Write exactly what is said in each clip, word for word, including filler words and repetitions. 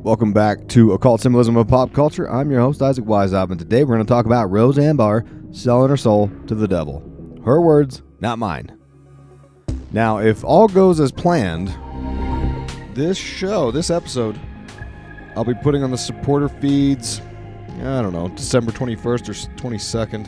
Welcome back to Occult Symbolism of Pop Culture. I'm your host, Isaac Weishaupt, and today we're going to talk about Roseanne Barr selling her soul to the devil. Her words, not mine. Now, if all goes as planned, this show, this episode, I'll be putting on the supporter feeds, I don't know, December twenty-first or twenty-second.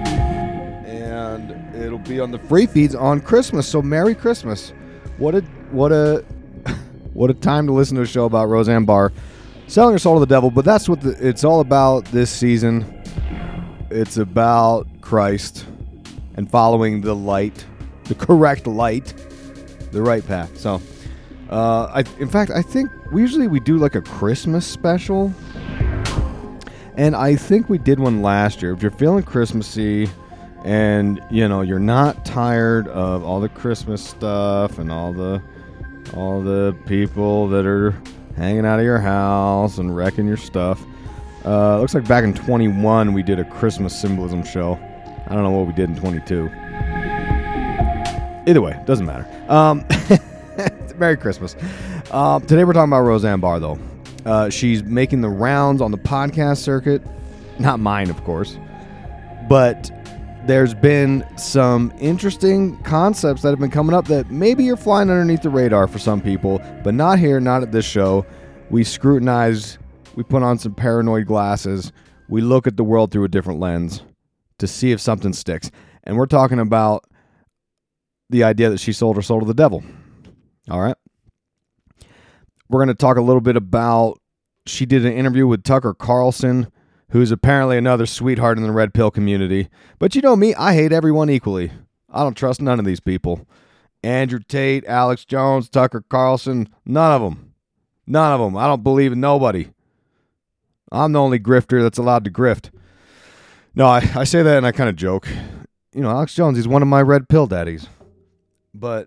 And it'll be on the free feeds on Christmas, so Merry Christmas. What a, what a, what a time to listen to a show about Roseanne Barr selling her soul to the devil, but that's what the, it's all about this season. It's about Christ and following the light, the correct light, the right path. So, uh, I, in fact, I think we usually we do like a Christmas special, and I think we did one last year. If you're feeling Christmassy and, you know, you're not tired of all the Christmas stuff and all the all the people that are hanging out of your house and wrecking your stuff. Uh, looks like back in twenty-one we did a Christmas symbolism show. I don't know what we did in twenty-two. Either way, doesn't matter. Um, Merry Christmas. Uh, today we're talking about Roseanne Barr, though. Uh, she's making the rounds on the podcast circuit. Not mine, of course. But there's been some interesting concepts that have been coming up that maybe you're flying underneath the radar for some people, but not here, not at this show. We scrutinize, we put on some paranoid glasses, we look at the world through a different lens to see if something sticks. And we're talking about the idea that she sold her soul to the devil. All right. We're going to talk a little bit about, she did an interview with Tucker Carlson, who's apparently another sweetheart in the red pill community. But you know me, I hate everyone equally. I don't trust none of these people. Andrew Tate, Alex Jones, Tucker Carlson, none of them. None of them. I don't believe in nobody. I'm the only grifter that's allowed to grift. No, I, I say that and I kind of joke. You know, Alex Jones, he's one of my red pill daddies. But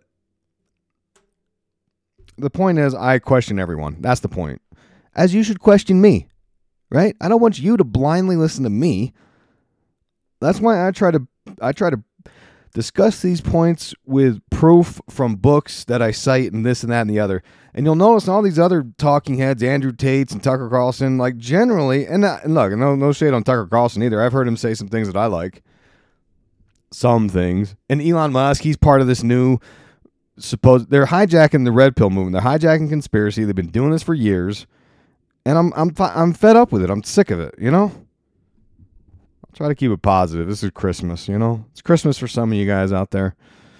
the point is, I question everyone. That's the point. As you should question me. Right? I don't want you to blindly listen to me. That's why I try to I try to discuss these points with proof from books that I cite and this and that and the other. And you'll notice all these other talking heads, Andrew Tates and Tucker Carlson, like generally, and, and look, no, no shade on Tucker Carlson either. I've heard him say some things that I like. Some things. And Elon Musk, he's part of this new, supposed, they're hijacking the red pill movement. They're hijacking conspiracy. They've been doing this for years. And I'm I'm I'm fed up with it. I'm sick of it, you know? I'll try to keep it positive. This is Christmas, you know? It's Christmas for some of you guys out there.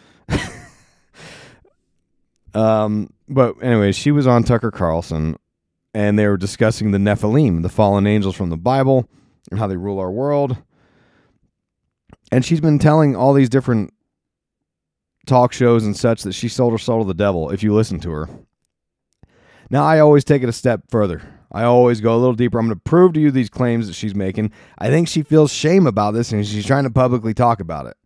um, but anyway, she was on Tucker Carlson, and they were discussing the Nephilim, the fallen angels from the Bible, and how they rule our world. And she's been telling all these different talk shows and such that she sold her soul to the devil, if you listen to her. Now, I always take it a step further. I always go a little deeper. I'm going to prove to you these claims that she's making. I think she feels shame about this, and she's trying to publicly talk about it.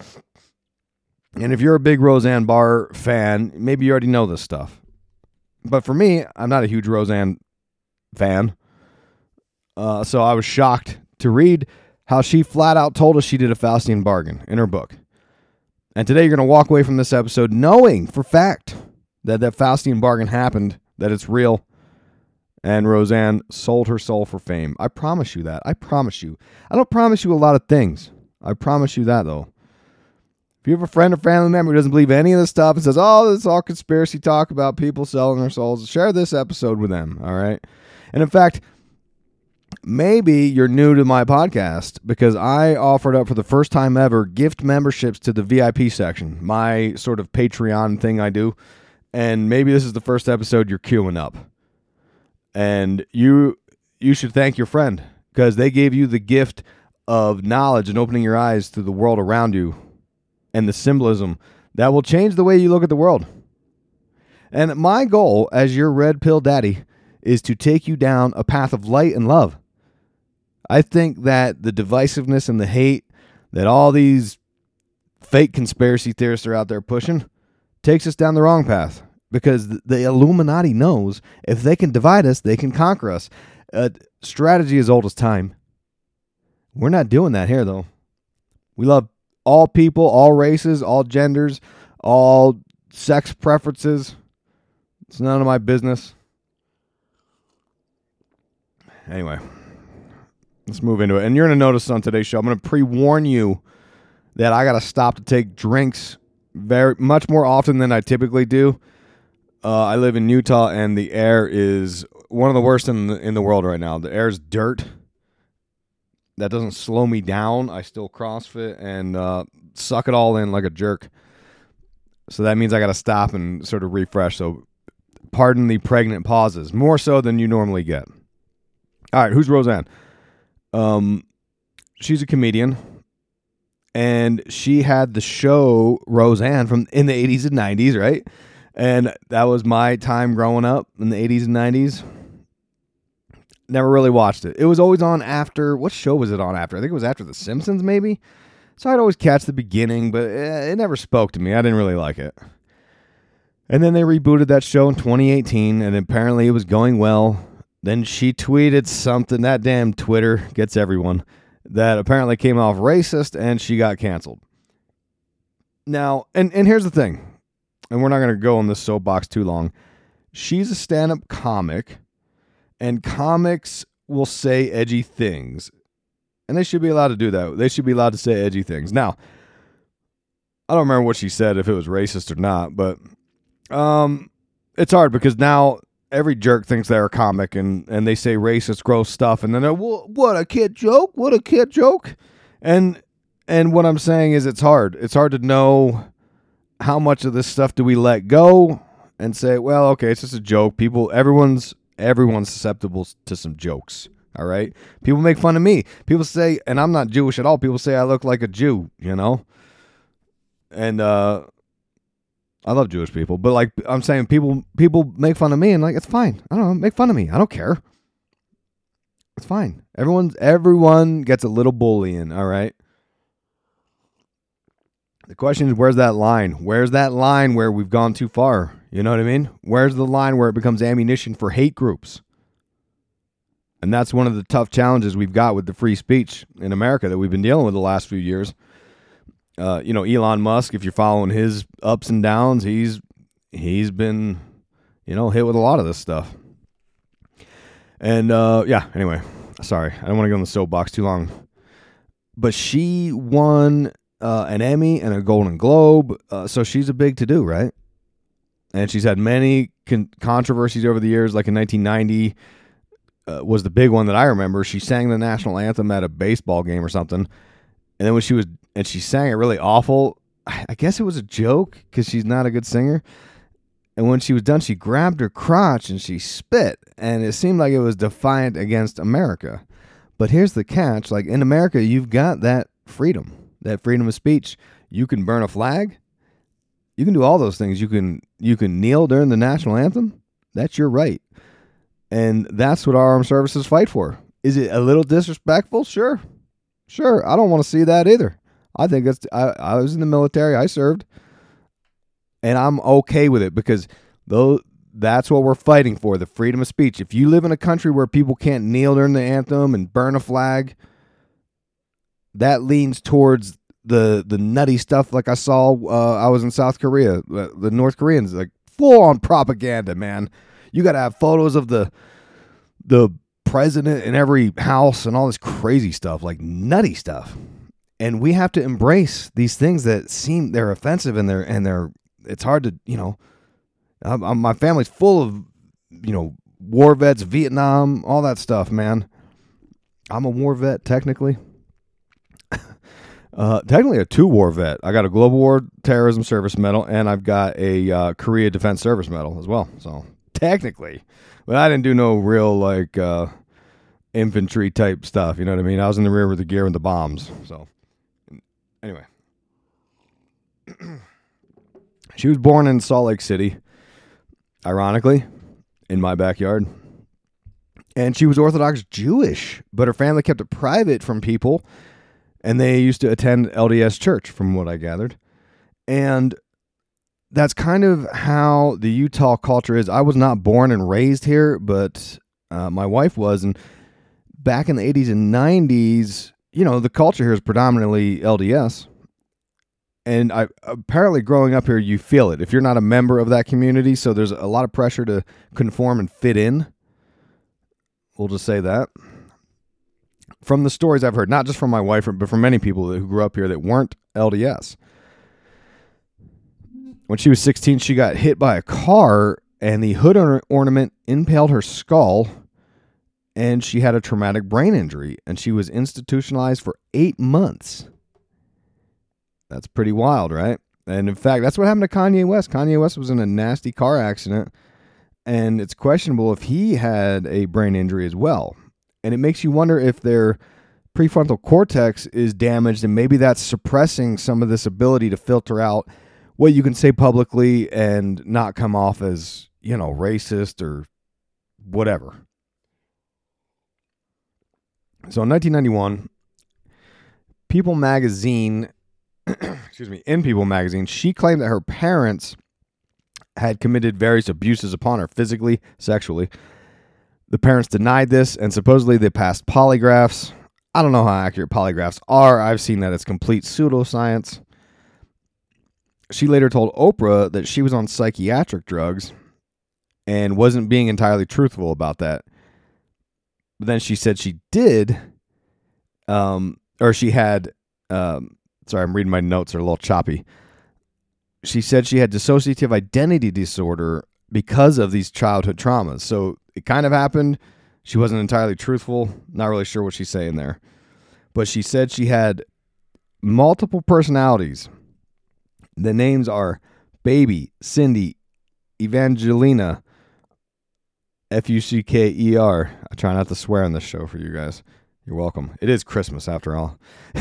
And if you're a big Roseanne Barr fan, maybe you already know this stuff. But for me, I'm not a huge Roseanne fan. Uh, so I was shocked to read how she flat out told us she did a Faustian bargain in her book. And today you're going to walk away from this episode knowing for fact that that Faustian bargain happened, that it's real, and Roseanne sold her soul for fame. I promise you that. I promise you. I don't promise you a lot of things. I promise you that, though. If you have a friend or family member who doesn't believe any of this stuff and says, oh, this is all conspiracy talk about people selling their souls, share this episode with them, all right? And in fact, maybe you're new to my podcast because I offered up for the first time ever gift memberships to the V I P section, my sort of Patreon thing I do. And maybe this is the first episode you're queuing up. And you you should thank your friend because they gave you the gift of knowledge and opening your eyes to the world around you and the symbolism that will change the way you look at the world. And my goal as your red pill daddy is to take you down a path of light and love. I think that the divisiveness and the hate that all these fake conspiracy theorists are out there pushing takes us down the wrong path. Because the Illuminati knows if they can divide us, they can conquer us. Uh, strategy as old as time. We're not doing that here, though. We love all people, all races, all genders, all sex preferences. It's none of my business. Anyway, let's move into it. And you're going to notice on today's show, I'm going to pre-warn you that I got to stop to take drinks very much more often than I typically do. Uh, I live in Utah, and the air is one of the worst in the, in the world right now. The air is dirt. That doesn't slow me down. I still CrossFit and uh, suck it all in like a jerk. So that means I got to stop and sort of refresh. So pardon the pregnant pauses, more so than you normally get. All right, who's Roseanne? Um, she's a comedian, and she had the show Roseanne from in the eighties and nineties, right? And that was my time growing up in the eighties and nineties. Never really watched it. It was always on after, what show was it on after? I think it was after The Simpsons, maybe? So I'd always catch the beginning, but it never spoke to me. I didn't really like it. And then they rebooted that show in twenty eighteen, and apparently it was going well. Then she tweeted something, that damn Twitter gets everyone, that apparently came off racist, and she got canceled. Now, and, and here's the thing, and we're not going to go on this soapbox too long. She's a stand-up comic, and comics will say edgy things. And they should be allowed to do that. They should be allowed to say edgy things. Now, I don't remember what she said, if it was racist or not, but um, it's hard because now every jerk thinks they're a comic, and, and they say racist, gross stuff, and then they're, what a kid joke? What a kid joke? And and what I'm saying is it's hard. It's hard to know how much of this stuff do we let go and say, well, okay, it's just a joke. People, everyone's everyone's susceptible to some jokes. All right. People make fun of me. People say, and I'm not Jewish at all. People say I look like a Jew, you know? And uh, I love Jewish people. But like I'm saying, people people make fun of me, and like, it's fine. I don't know. Make fun of me. I don't care. It's fine. Everyone's everyone gets a little bullying. All right. The question is, where's that line? Where's that line where we've gone too far? You know what I mean? Where's the line where it becomes ammunition for hate groups? And that's one of the tough challenges we've got with the free speech in America that we've been dealing with the last few years. Uh, you know, Elon Musk, if you're following his ups and downs, he's he's been, you know, hit with a lot of this stuff. And, uh, yeah, anyway, sorry. I don't want to go on the soapbox too long. But she won uh, an Emmy and a Golden Globe, uh, so she's a big to-do, right? And she's had many con- controversies over the years, like in nineteen ninety, Uh, was the big one that I remember. She sang the national anthem at a baseball game or something. And then when she was, and she sang it really awful. I guess it was a joke because she's not a good singer. And when she was done, she grabbed her crotch and she spit. And it seemed like it was defiant against America. But here's the catch. Like in America, you've got that freedom, that freedom of speech. You can burn a flag. You can do all those things. You can, you can kneel during the national anthem. That's your right. And that's what our armed services fight for. Is it a little disrespectful? Sure. Sure. I don't want to see that either. I think it's, I, I was in the military. I served. And I'm okay with it because though that's what we're fighting for, the freedom of speech. If you live in a country where people can't kneel during the anthem and burn a flag, that leans towards the, the nutty stuff like I saw. Uh, I was in South Korea. Uh, the North Koreans, like full on propaganda, man. You got to have photos of the the president in every house and all this crazy stuff, like nutty stuff. And we have to embrace these things that seem they're offensive and they're and they're it's hard to, you know, I'm, I'm, my family's full of, you know, war vets, Vietnam, all that stuff, man. I'm a war vet technically. uh, technically a two war vet. I got a Global War Terrorism Service Medal and I've got a uh, Korea Defense Service Medal as well. So technically, but I didn't do no real like uh, infantry type stuff. You know what I mean? I was in the rear with the gear and the bombs. So anyway, she was born in Salt Lake City, ironically, in my backyard. And she was Orthodox Jewish, but her family kept it private from people, and they used to attend L D S church, from what I gathered. And that's kind of how the Utah culture is. I was not born and raised here, but uh, my wife was. And back in the eighties and nineties, you know, the culture here is predominantly L D S. And I apparently growing up here, you feel it if you're not a member of that community. So there's a lot of pressure to conform and fit in. We'll just say that. From the stories I've heard, not just from my wife, but from many people who grew up here that weren't L D S. When she was sixteen, she got hit by a car, and the hood or- ornament impaled her skull, and she had a traumatic brain injury, and she was institutionalized for eight months. That's pretty wild, right? And in fact, that's what happened to Kanye West. Kanye West was in a nasty car accident, and it's questionable if he had a brain injury as well. And it makes you wonder if their prefrontal cortex is damaged, and maybe that's suppressing some of this ability to filter out what you can say publicly and not come off as, you know, racist or whatever. So in nineteen ninety-one, People magazine, excuse me, in People magazine, she claimed that her parents had committed various abuses upon her physically, sexually. The parents denied this, and supposedly they passed polygraphs. I don't know how accurate polygraphs are. I've seen that it's complete pseudoscience. She later told Oprah that she was on psychiatric drugs and wasn't being entirely truthful about that. But then she said she did, um, or she had, um, sorry, I'm reading my notes, they're a little choppy. She said she had dissociative identity disorder because of these childhood traumas. So it kind of happened. She wasn't entirely truthful. Not really sure what she's saying there. But she said she had multiple personalities. The names are Baby, Cindy, Evangelina, F U C K E R. I try not to swear on this show for you guys. You're welcome. It is Christmas after all.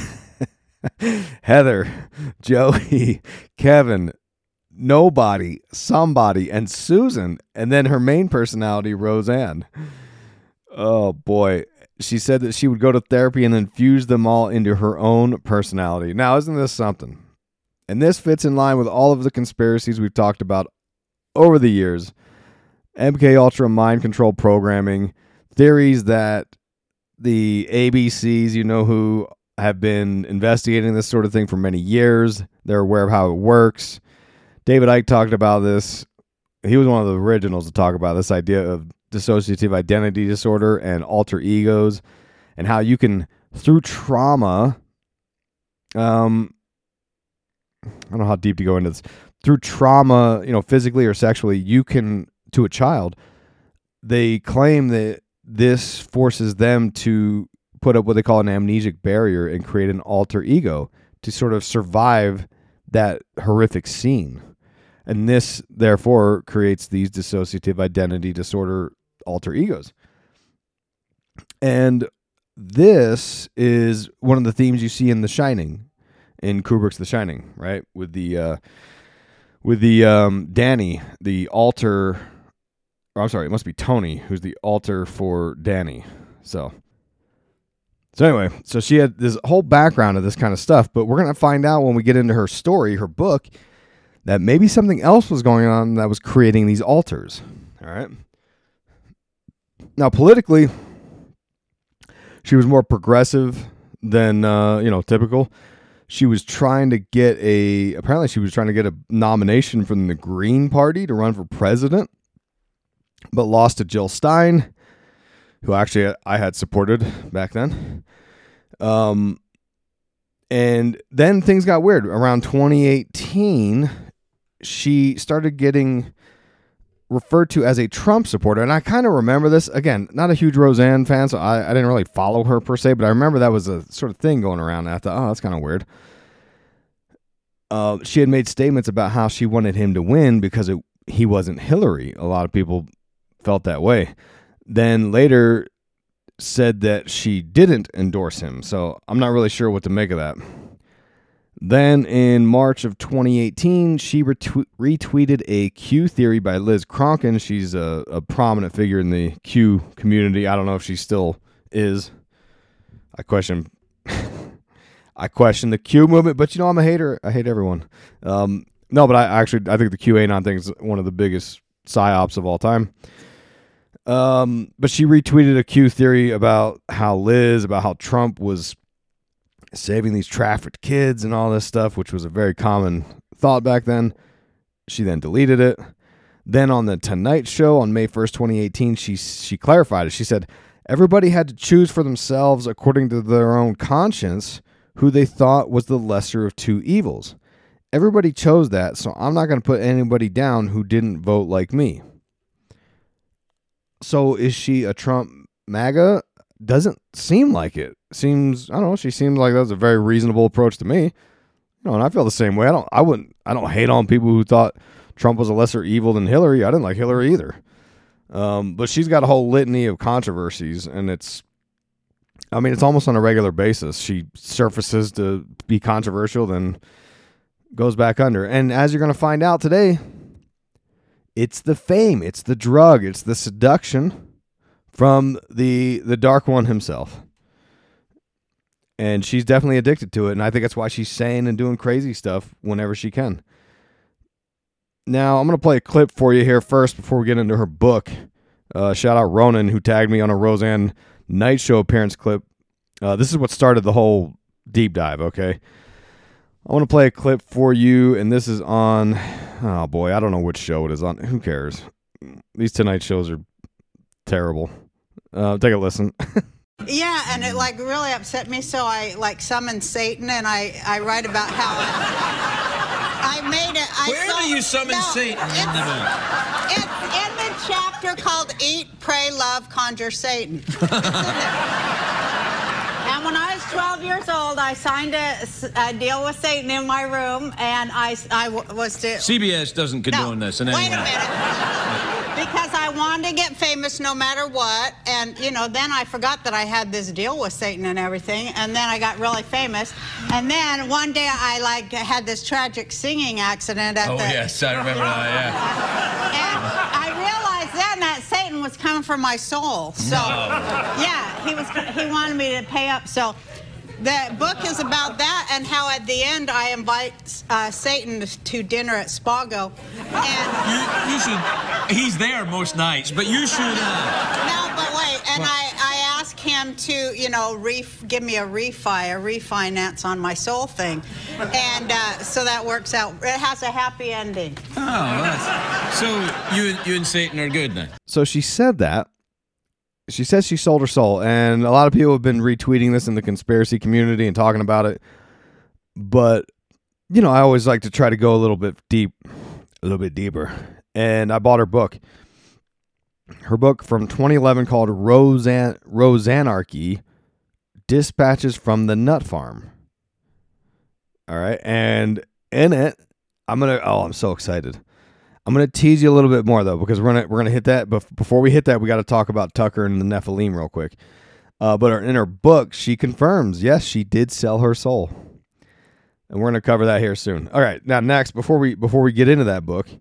Heather, Joey, Kevin, Nobody, Somebody, and Susan. And then her main personality, Roseanne. Oh, boy. She said that she would go to therapy and then fuse them all into her own personality. Now, isn't this something? And this fits in line with all of the conspiracies we've talked about over the years. M K Ultra mind control programming, theories that the A B Cs, you know, who have been investigating this sort of thing for many years. They're aware of how it works. David Icke talked about this. He was one of the originals to talk about this idea of dissociative identity disorder and alter egos, and how you can, through trauma, um, I don't know how deep to go into this, through trauma, you know, physically or sexually, you can, to a child, they claim that this forces them to put up what they call an amnesic barrier and create an alter ego to sort of survive that horrific scene. And this, therefore, creates these dissociative identity disorder alter egos. And this is one of the themes you see in The Shining, in Kubrick's The Shining, right? With the uh, with the um, Danny, the alter. Or I'm sorry, it must be Tony, who's the alter for Danny. So, so anyway, so she had this whole background of this kind of stuff, but we're gonna find out when we get into her story, her book, that maybe something else was going on that was creating these alters. All right. Now, politically, she was more progressive than uh, you know typical. She was trying to get a. Apparently, she was trying to get a nomination from the Green Party to run for president, but lost to Jill Stein, who actually I had supported back then. Um, and then things got weird. Around twenty eighteen, she started getting referred to as a Trump supporter. And I kind of remember this. Again, not a huge Roseanne fan, so I, I didn't really follow her per se, but I remember that was a sort of thing going around. And I thought, oh, that's kind of weird. Uh, she had made statements about how she wanted him to win because it, he wasn't Hillary. A lot of people felt that way. Then later said that she didn't endorse him. So I'm not really sure what to make of that. Then in March of twenty eighteen, she retwe- retweeted a Q theory by Liz Cronkin. She's a, a prominent figure in the Q community. I don't know if she still is. I question I question the Q movement, but you know, I'm a hater. I hate everyone. Um, no, but I actually I think the QAnon thing is one of the biggest psyops of all time. Um, but she retweeted a Q theory about how Liz, about how Trump was saving these trafficked kids and all this stuff, which was a very common thought back then. She then deleted it. Then on the Tonight Show on May first, twenty eighteen, she she clarified it. She said, Everybody had to choose for themselves, according to their own conscience, who they thought was the lesser of two evils. Everybody chose that, so I'm not going to put anybody down who didn't vote like me. So is she a Trump MAGA? Doesn't seem like it. Seems, I don't know, she seems like that's a very reasonable approach to me. You know, and I feel the same way. I don't I wouldn't I don't hate on people who thought Trump was a lesser evil than Hillary. I didn't like Hillary either. Um, but she's got a whole litany of controversies, and it's, I mean, it's almost on a regular basis. She surfaces to be controversial, then goes back under. And as you're going to find out today, it's the fame, it's the drug, it's the seduction from the the Dark One himself. And she's definitely addicted to it, and I think that's why she's saying and doing crazy stuff whenever she can. Now, I'm going to play a clip for you here first before we get into her book. Uh, shout out Ronan, who tagged me on a Roseanne Night Show appearance clip. Uh, this is what started the whole deep dive, okay? I want to play a clip for you, and this is on, oh boy, I don't know which show it is on. Who cares? These Tonight shows are terrible. Uh, take a listen. Yeah, and it like really upset me, so I like summoned Satan, and I, I write about how I, I made it. I Where saw, do you summon no, Satan in the book? It's in the chapter called Eat, Pray, Love, Conjure Satan. It's in there. And when I was twelve years old, I signed a, a deal with Satan in my room, and I, I was to... C B S doesn't condone no, this in any wait way. a minute. Because I wanted to get famous no matter what, and, you know, then I forgot that I had this deal with Satan and everything, and then I got really famous. And then one day I, like, had this tragic singing accident at Oh, the... yes, I remember that, yeah. And I realized then that Satan was coming for my soul. So, yeah, he was. He wanted me to pay up. So, the book is about that and how at the end I invite uh, Satan to dinner at Spago. And You, you should, he's there most nights, but you should... Uh, no, but wait, and I, I asked him to, you know, ref, give me a refi, a refinance on my soul thing. And uh, so that works out. It has a happy ending. oh, that's, so you, you and Satan are good then? So she said that. She says she sold her soul, and a lot of people have been retweeting this in the conspiracy community and talking about it. But, you know, I always like to try to go a little bit deep, a little bit deeper. And I bought her book. Her book from twenty eleven called Roseanne, Roseanarchy, Dispatches from the Nut Farm. All right. And in it, I'm going to, oh, I'm so excited. I'm going to tease you a little bit more, though, because we're going we're gonna hit that. But before we hit that, we got to talk about Tucker and the Nephilim real quick. Uh, but in her book, she confirms, yes, she did sell her soul. And we're going to cover that here soon. All right. Now, next, before we before we get into that book,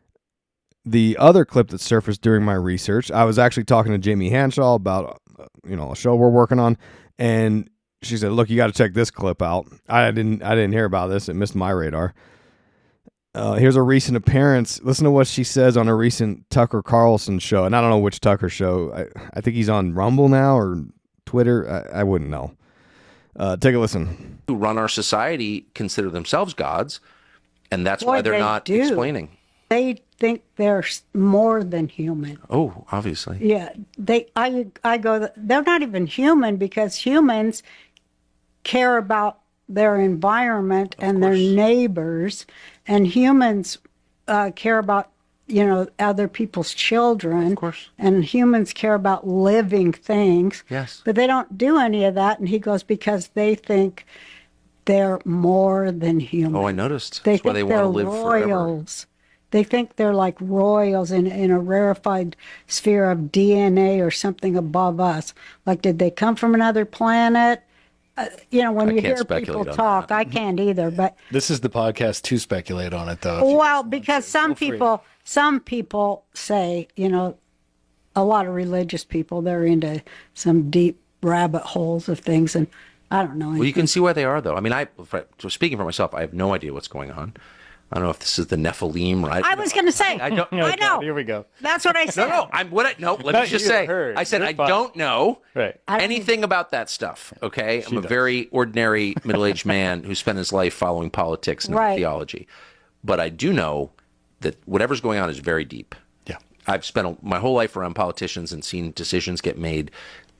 the other clip that surfaced during my research, I was actually talking to Jamie Hanshaw about, uh, you know, a show we're working on. And she said, look, you got to check this clip out. I didn't I didn't hear about this. It missed my radar. Uh, here's a recent appearance. Listen to what she says on a recent Tucker Carlson show. And I don't know which Tucker show. I, I think he's on Rumble now or Twitter. I, I wouldn't know. Uh, take a listen. Who run our society consider themselves gods, and that's Boy, why they're they not do. explaining. They think they're s- more than human. Oh, obviously. Yeah, they. I. I go. They're not even human because humans care about their environment and their neighbors, and humans uh, care about, you know, other people's children. Of course. And humans care about living things. Yes. But they don't do any of that. And he goes, because they think they're more than human. Oh, I noticed. They That's why think they they're want to live forever. royals. They think they're like royals in, in a rarefied sphere of D N A or something above us. Like, did they come from another planet? Uh, you know, when I you can't hear people speculate on talk, that. I can't either. But This is the podcast to speculate on it, though. if you- well, because some free. people, some people say, you know, a lot of religious people, they're into some deep rabbit holes of things, and I don't know. Well, you can see why they are, though. I mean, I so speaking for myself, I have no idea what's going on. I don't know if this is the Nephilim, right? I was going to say, I don't. I know. Here we go. That's what I said. No, no. I'm what I no. Let me Not just you, say. her. I said You're I fine. don't know Right. I don't- anything about that stuff. Okay, I'm a does. very ordinary middle-aged man who spent his life following politics and not Right. theology, but I do know that whatever's going on is very deep. Yeah. I've spent a- my whole life around politicians and seen decisions get made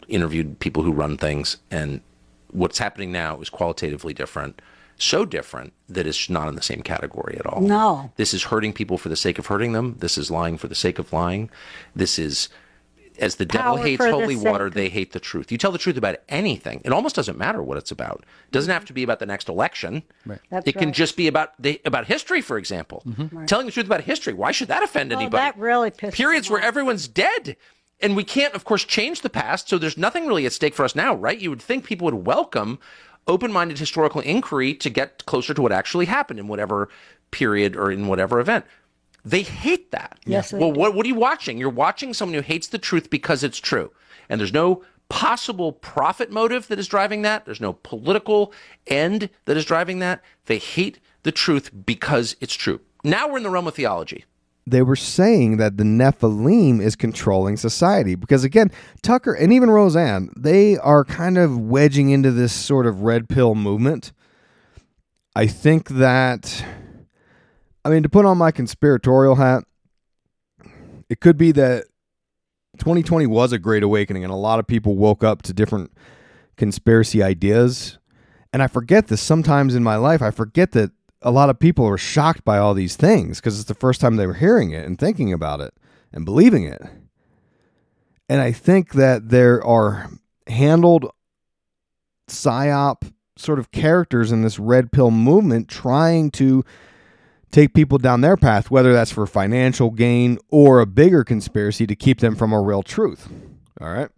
interviewed people who run things, and what's happening now is qualitatively different. So different that it's not in the same category at all. No. This is hurting people for the sake of hurting them. This is lying for the sake of lying. This is, as the devil Power hates for the holy sake water, of- they hate the truth. You tell the truth about anything, it almost doesn't matter what it's about. It doesn't have to be about the next election. Right. That's it can right. just be about the, about history, for example. Telling the truth about history. Why should that offend Oh, anybody? that really pisses Periods me where off. everyone's dead. And we can't, of course, change the past, so there's nothing really at stake for us now, right? You would think people would welcome open-minded historical inquiry to get closer to what actually happened in whatever period or in whatever event. They hate that. Yes, they Well, do. what, what are you watching? You're watching someone who hates the truth because it's true. And there's no possible profit motive that is driving that. There's no political end that is driving that. They hate the truth because it's true. Now we're in the realm of theology. They were saying that the Nephilim is controlling society because, again, Tucker and even Roseanne, they are kind of wedging into this sort of red pill movement. I think that, I mean, to put on my conspiratorial hat, it could be that twenty twenty was a great awakening and a lot of people woke up to different conspiracy ideas. And I forget this sometimes in my life. I forget that a lot of people are shocked by all these things because it's the first time they were hearing it and thinking about it and believing it. And I think that there are handled psyop sort of characters in this red pill movement trying to take people down their path, whether that's for financial gain or a bigger conspiracy to keep them from a real truth. All right.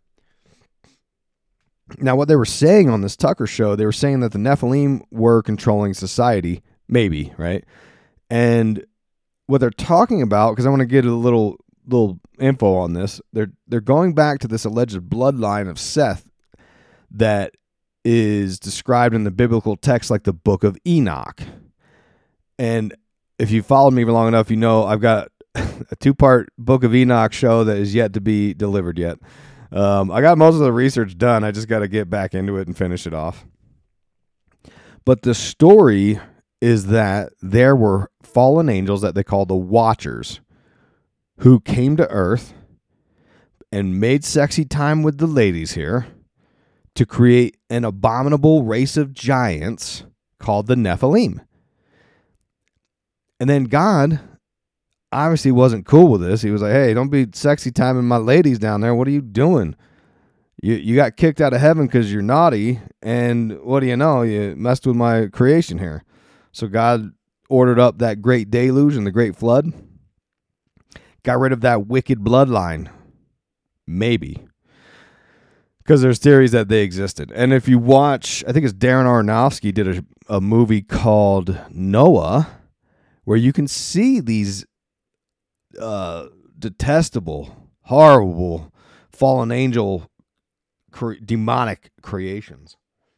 Now, what they were saying on this Tucker show, they were saying that the Nephilim were controlling society. Maybe, right? And what they're talking about, because I want to get a little little info on this, they're they're going back to this alleged bloodline of Seth that is described in the biblical text like the Book of Enoch. And if you followed me for long enough, you know I've got a two-part Book of Enoch show that is yet to be delivered yet. Um, I got most of the research done. I just got to get back into it and finish it off. But the story is that there were fallen angels that they call the Watchers who came to Earth and made sexy time with the ladies here to create an abominable race of giants called the Nephilim. And then God obviously wasn't cool with this. He was like, hey, don't be sexy timing my ladies down there. What are you doing? You you got kicked out of heaven because you're naughty, and what do you know? You messed with my creation here. So God ordered up that great deluge and the great flood. Got rid of that wicked bloodline. Maybe. Because there's theories that they existed. And if you watch, I think it's Darren Aronofsky did a, a movie called Noah, where you can see these uh, detestable, horrible, fallen angel, cre- demonic creations.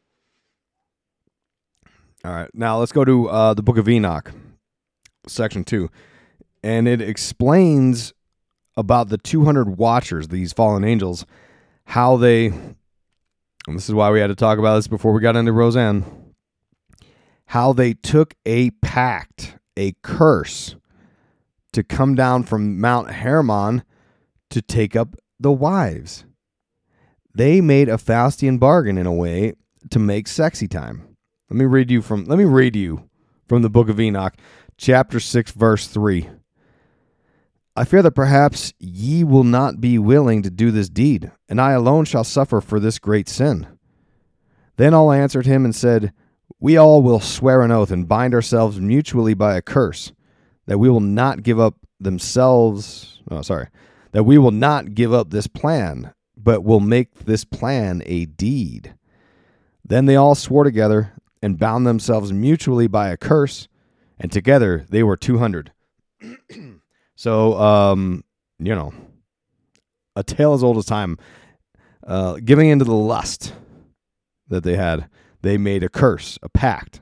All right, now let's go to uh, the Book of Enoch, section two. And it explains about the two hundred watchers, these fallen angels, how they, and this is why we had to talk about this before we got into Roseanne, how they took a pact, a curse, to come down from Mount Hermon to take up the wives. They made a Faustian bargain in a way to make sexy time. Let me read you from let me read you from the Book of Enoch, chapter six, verse three. I fear that perhaps ye will not be willing to do this deed, and I alone shall suffer for this great sin. Then all answered him and said, we all will swear an oath and bind ourselves mutually by a curse, that we will not give up themselves, oh, sorry, that we will not give up this plan, but will make this plan a deed. Then they all swore together and bound themselves mutually by a curse, and together they were two hundred. So, um, you know, a tale as old as time, uh, giving into the lust that they had, they made a curse, a pact.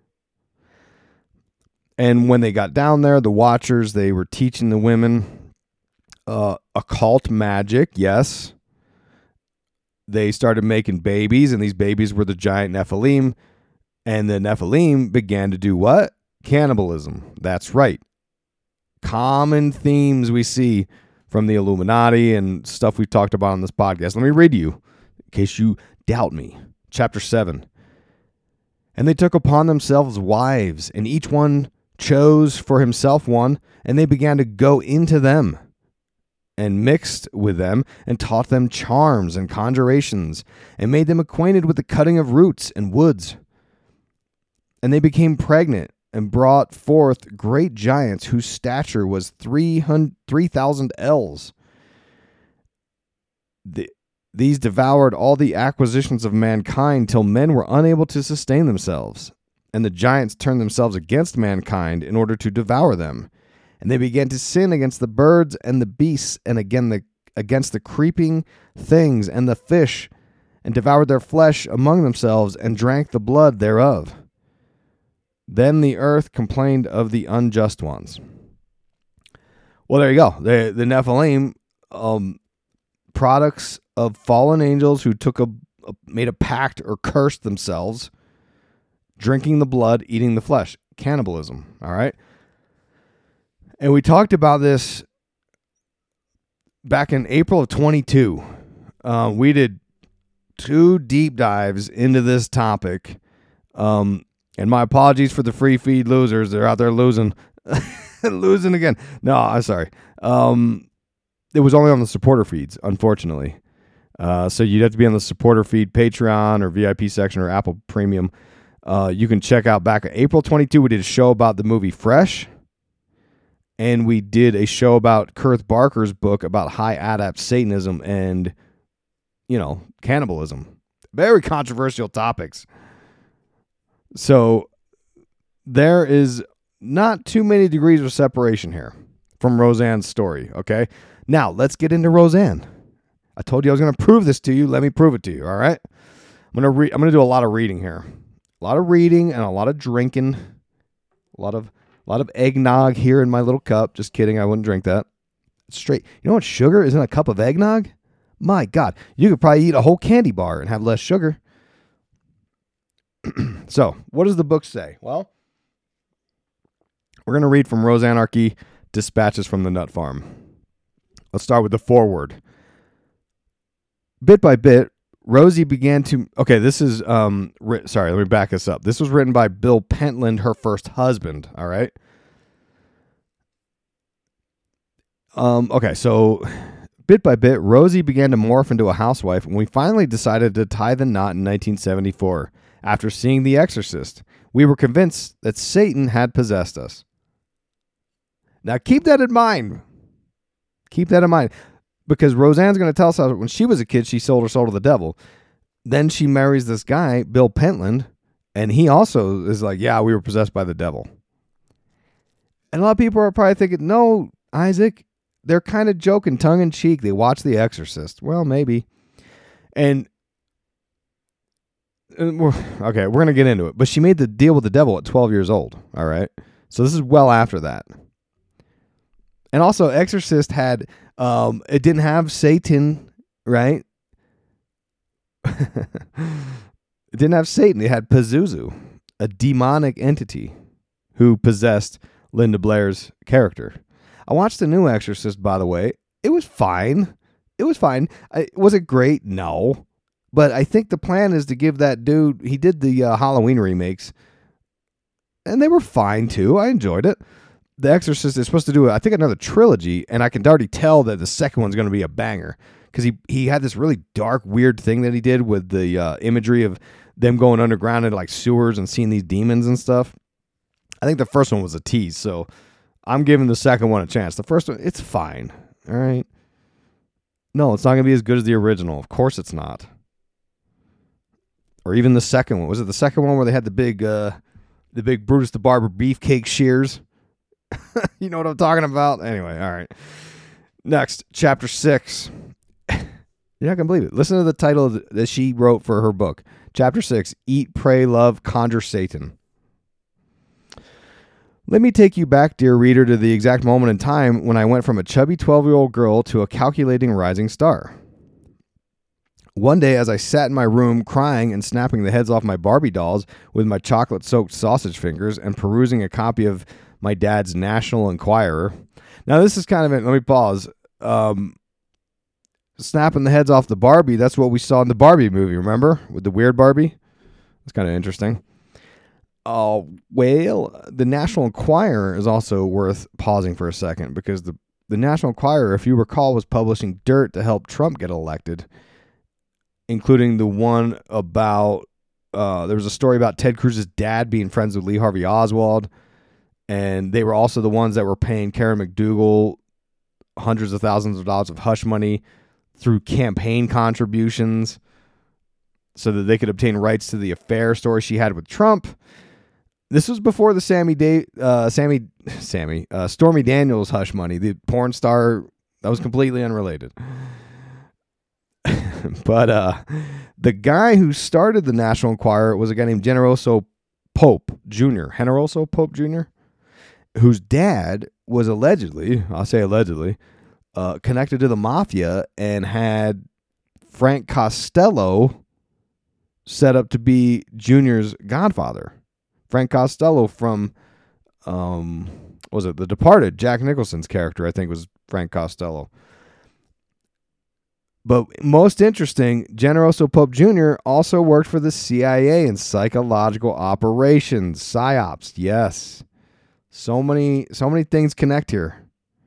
And when they got down there, the Watchers, they were teaching the women uh, occult magic, yes. They started making babies, and these babies were the giant Nephilim. And the Nephilim began to do what? Cannibalism. That's right. Common themes we see from the Illuminati and stuff we've talked about on this podcast. Let me read you. case you doubt me. Chapter seven. And they took upon themselves wives, and each one chose for himself one, and they began to go into them, and mixed with them, and taught them charms and conjurations, and made them acquainted with the cutting of roots and woods. And they became pregnant, and brought forth great giants, whose stature was three hundred, three thousand ells. The, these devoured all the acquisitions of mankind, till men were unable to sustain themselves. And the giants turned themselves against mankind in order to devour them. And they began to sin against the birds and the beasts, and again the, against the creeping things and the fish, and devoured their flesh among themselves, and drank the blood thereof. Then the earth complained of the unjust ones. Well, there you go. The, the Nephilim, um, products of fallen angels who took a, a made a pact or cursed themselves, drinking the blood, eating the flesh, cannibalism. All right. And we talked about this back in April of twenty-two. Uh, we did two deep dives into this topic. Um, and my apologies for the free feed losers. They're out there losing, losing again. No, I'm sorry. Um, it was only on the supporter feeds, unfortunately. Uh, so you'd have to be on the supporter feed, Patreon or V I P section or Apple Premium. Uh, you can check out back in April twenty-two. We did a show about the movie Fresh. And we did a show about Kurt Barker's book about high adept Satanism and, you know, cannibalism. Very controversial topics. So there is not too many degrees of separation here from Roseanne's story, okay? Now, let's get into Roseanne. I told you I was going to prove this to you. Let me prove it to you, all right? I'm going to re- I'm going to do a lot of reading here. A lot of reading and a lot of drinking. A lot of a lot of eggnog here in my little cup. Just kidding, I wouldn't drink that. Straight. You know what sugar is in a cup of eggnog? My God, you could probably eat a whole candy bar and have less sugar. So, what does the book say? Well, we're going to read from Roseanarchy, Dispatches from the Nut Farm. Let's start with the foreword. Bit by bit, Rosie began to... Okay, this is... um. Ri- sorry, let me back this up. This was written by Bill Pentland, her first husband, all right? Um. Okay, so... Bit by bit, Rosie began to morph into a housewife, and we finally decided to tie the knot in nineteen seventy-four. After seeing The Exorcist, we were convinced that Satan had possessed us. Now, keep that in mind. Keep that in mind. Because Roseanne's going to tell us how when she was a kid, she sold her soul to the devil. Then she marries this guy, Bill Pentland, and he also is like, yeah, we were possessed by the devil. And a lot of people are probably thinking, no, Isaac, they're kind of joking tongue-in-cheek. They watch The Exorcist. Well, maybe. And, and we're, okay, we're going to get into it. But she made the deal with the devil at twelve years old, all right? So this is well after that. And also, Exorcist had... Um, it didn't have Satan, right? It didn't have Satan. It had Pazuzu, a demonic entity who possessed Linda Blair's character. I watched the new Exorcist, by the way. It was fine. It was fine. I, was it great? No. But I think the plan is to give that dude... He did the uh, Halloween remakes, and they were fine, too. I enjoyed it. The Exorcist is supposed to do, I think, another trilogy, and I can already tell that the second one's going to be a banger because he, he had this really dark, weird thing that he did with the uh, imagery of them going underground into like sewers and seeing these demons and stuff. I think the first one was a tease, so I'm giving the second one a chance. The first one, it's fine, all right? No, it's not going to be as good as the original. Of course it's not. Or even the second one. Was it the second one where they had the big, uh, the big Brutus the Barber beefcake shears? You know what I'm talking about? Anyway, all right. Next, chapter six. You're not going to believe it. Listen to the title that she wrote for her book. Chapter six, Eat, Pray, Love, Conjure Satan. Let me take you back, dear reader, to the exact moment in time when I went from a chubby twelve-year-old girl to a calculating rising star. One day, as I sat in my room crying and snapping the heads off my Barbie dolls with my chocolate-soaked sausage fingers and perusing a copy of my dad's National Enquirer. Now, this is kind of it. Let me pause. Um, snapping the heads off the Barbie. That's what we saw in the Barbie movie, remember? With the weird Barbie. It's kind of interesting. Oh, uh, well, the National Enquirer is also worth pausing for a second because the, the National Enquirer, if you recall, was publishing dirt to help Trump get elected, including the one about, uh, there was a story about Ted Cruz's dad being friends with Lee Harvey Oswald, and they were also the ones that were paying Karen McDougal hundreds of thousands of dollars of hush money through campaign contributions so that they could obtain rights to the affair story she had with Trump. This was before the Sammy Day, uh, Sammy, Sammy, uh, Stormy Daniels hush money, the porn star. That was completely unrelated. But uh, the guy who started the National Enquirer was a guy named Generoso Pope Junior Generoso Pope Junior, whose dad was allegedly, I'll say allegedly, uh, connected to the mafia and had Frank Costello set up to be Junior's godfather. Frank Costello from, um, what was it, The Departed? Jack Nicholson's character, I think, was Frank Costello. But most interesting, Generoso Pope Junior also worked for the C I A in psychological operations, PsyOps. Yes, so many, so many things connect here.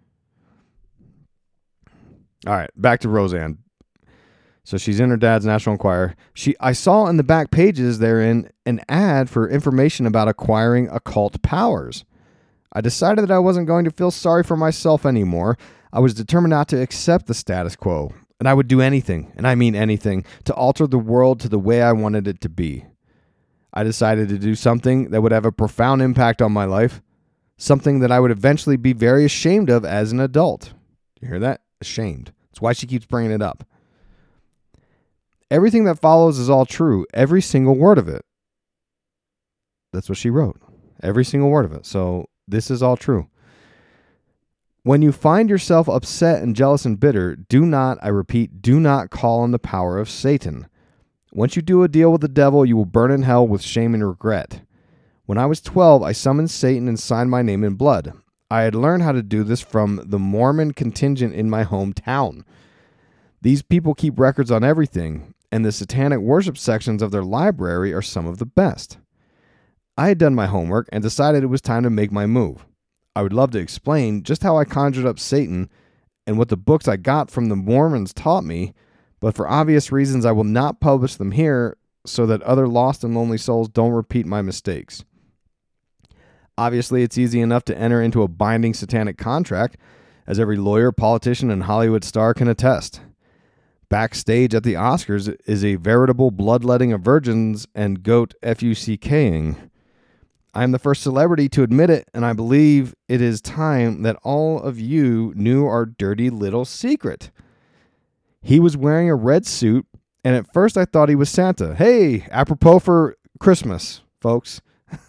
All right, back to Roseanne. So she's in her dad's National Enquirer. She, I saw in the back pages therein an ad for information about acquiring occult powers. I decided that I wasn't going to feel sorry for myself anymore. I was determined not to accept the status quo, and I would do anything, and I mean anything, to alter the world to the way I wanted it to be. I decided to do something that would have a profound impact on my life, something that I would eventually be very ashamed of as an adult. You hear that? Ashamed. That's why she keeps bringing it up. Everything that follows is all true. Every single word of it. That's what she wrote. Every single word of it. So this is all true. When you find yourself upset and jealous and bitter, do not, I repeat, do not call on the power of Satan. Once you do a deal with the devil, you will burn in hell with shame and regret. When I was twelve, I summoned Satan and signed my name in blood. I had learned how to do this from the Mormon contingent in my hometown. These people keep records on everything, and the satanic worship sections of their library are some of the best. I had done my homework and decided it was time to make my move. I would love to explain just how I conjured up Satan and what the books I got from the Mormons taught me, but for obvious reasons I will not publish them here so that other lost and lonely souls don't repeat my mistakes. Obviously, it's easy enough to enter into a binding satanic contract, as every lawyer, politician, and Hollywood star can attest. Backstage at the Oscars is a veritable bloodletting of virgins and goat fucking. I am the first celebrity to admit it, and I believe it is time that all of you knew our dirty little secret. He was wearing a red suit, and at first I thought he was Santa. Hey, apropos for Christmas, folks.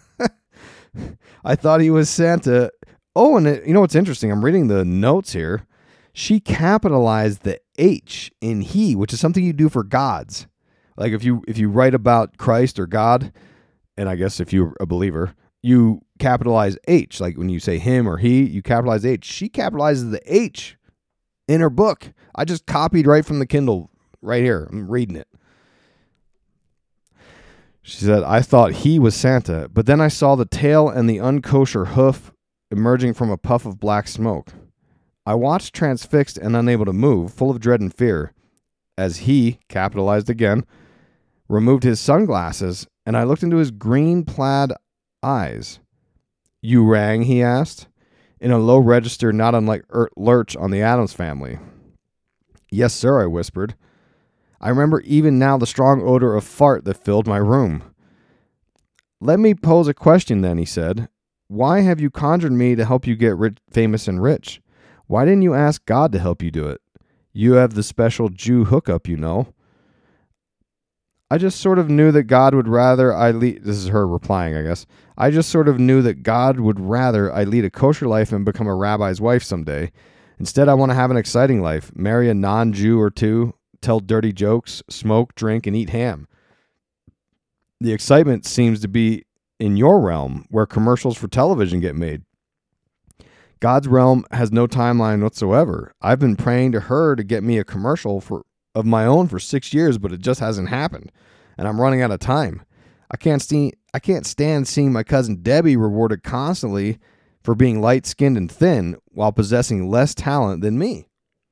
I thought he was Santa. Oh, and it, you know what's interesting? I'm reading the notes here. She capitalized the H in he, which is something you do for gods. Like if you if you write about Christ or God, and I guess if you're a believer, you capitalize H. Like when you say him or he, you capitalize H. She capitalizes the H in her book. I just copied right from the Kindle right here. I'm reading it. She said, I thought he was Santa, but then I saw the tail and the unkosher hoof emerging from a puff of black smoke. I watched transfixed and unable to move, full of dread and fear, as he, capitalized again, removed his sunglasses, and I looked into his green plaid eyes. You rang, he asked, in a low register not unlike er- Lurch on the Addams Family. Yes, sir, I whispered. I remember even now the strong odor of fart that filled my room. Let me pose a question then, he said. Why have you conjured me to help you get rich, famous and rich? Why didn't you ask God to help you do it? You have the special Jew hookup, you know. I just sort of knew that God would rather I lead... This is her replying, I guess. I just sort of knew that God would rather I lead a kosher life and become a rabbi's wife someday. Instead, I want to have an exciting life, marry a non-Jew or two, tell dirty jokes, smoke, drink, and eat ham. The excitement seems to be in your realm, where commercials for television get made. God's realm has no timeline whatsoever. I've been praying to her to get me a commercial for of my own for six years, but it just hasn't happened, and I'm running out of time. I can't see, I can't stand seeing my cousin Debbie rewarded constantly for being light-skinned and thin while possessing less talent than me.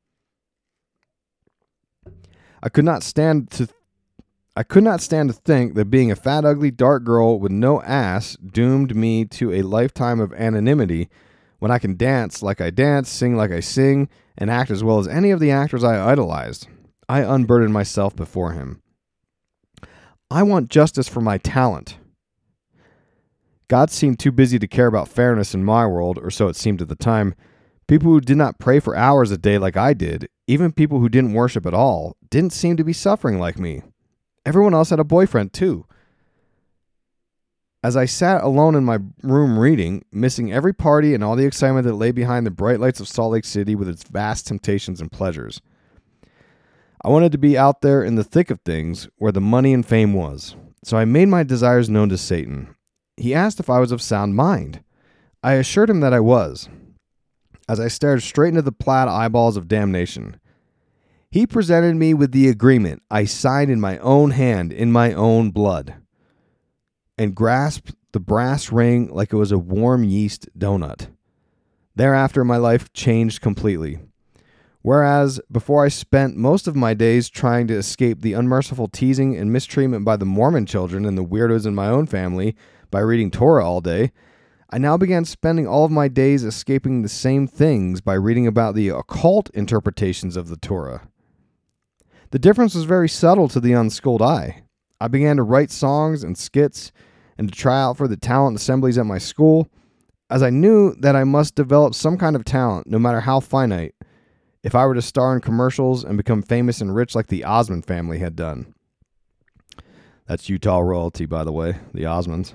I could not stand to I could not stand to think that being a fat, ugly, dark girl with no ass doomed me to a lifetime of anonymity when I can dance like I dance, sing like I sing, and act as well as any of the actors I idolized. I unburdened myself before him. I want justice for my talent. God seemed too busy to care about fairness in my world, or so it seemed at the time. People who did not pray for hours a day like I did, even people who didn't worship at all, didn't seem to be suffering like me. Everyone else had a boyfriend too. As I sat alone in my room reading, missing every party and all the excitement that lay behind the bright lights of Salt Lake City with its vast temptations and pleasures, I wanted to be out there in the thick of things where the money and fame was. So I made my desires known to Satan. He asked if I was of sound mind. I assured him that I was, as I stared straight into the plaid eyeballs of damnation. He presented me with the agreement I signed in my own hand, in my own blood, and grasped the brass ring like it was a warm yeast donut. Thereafter, my life changed completely. Whereas before I spent most of my days trying to escape the unmerciful teasing and mistreatment by the Mormon children and the weirdos in my own family by reading Torah all day, I now began spending all of my days escaping the same things by reading about the occult interpretations of the Torah. The difference was very subtle to the unschooled eye. I began to write songs and skits and to try out for the talent assemblies at my school, as I knew that I must develop some kind of talent, no matter how finite, if I were to star in commercials and become famous and rich like the Osmond family had done. That's Utah royalty, by the way, the Osmonds.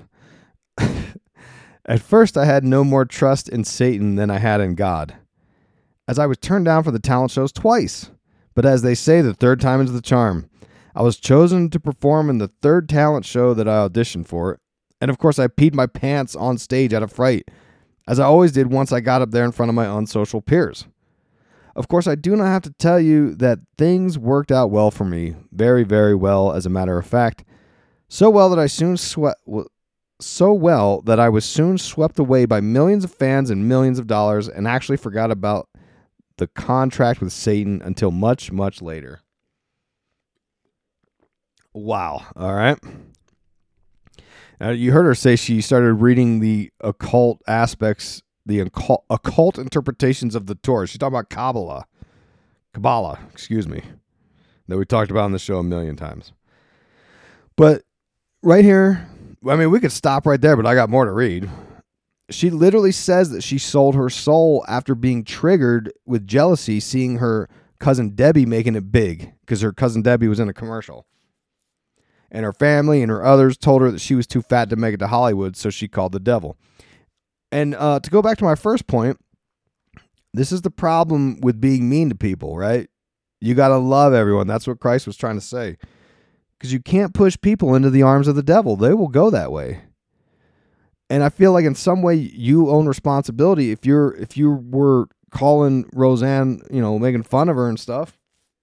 At first, I had no more trust in Satan than I had in God, as I was turned down for the talent shows twice. But as they say, the third time is the charm. I was chosen to perform in the third talent show that I auditioned for, and of course I peed my pants on stage out of fright, as I always did once I got up there in front of my unsocial peers. Of course, I do not have to tell you that things worked out well for me, very, very well, as a matter of fact, so well that I soon sweat. So well that I was soon swept away by millions of fans and millions of dollars, and actually forgot about the contract with Satan until much, much later. Wow. All right. Now, you heard her say she started reading the occult aspects, the occult, occult interpretations of the Torah. She's talking about Kabbalah. Kabbalah, excuse me, that we talked about on the show a million times. But right here, I mean, we could stop right there, but I got more to read. She literally says that she sold her soul after being triggered with jealousy, seeing her cousin Debbie making it big, because her cousin Debbie was in a commercial. And her family and her others told her that she was too fat to make it to Hollywood, so she called the devil. And uh, to go back to my first point, this is the problem with being mean to people, right? You got to love everyone. That's what Christ was trying to say. Because you can't push people into the arms of the devil. They will go that way. And I feel like in some way you own responsibility. If you're if you were calling Roseanne, you know, making fun of her and stuff.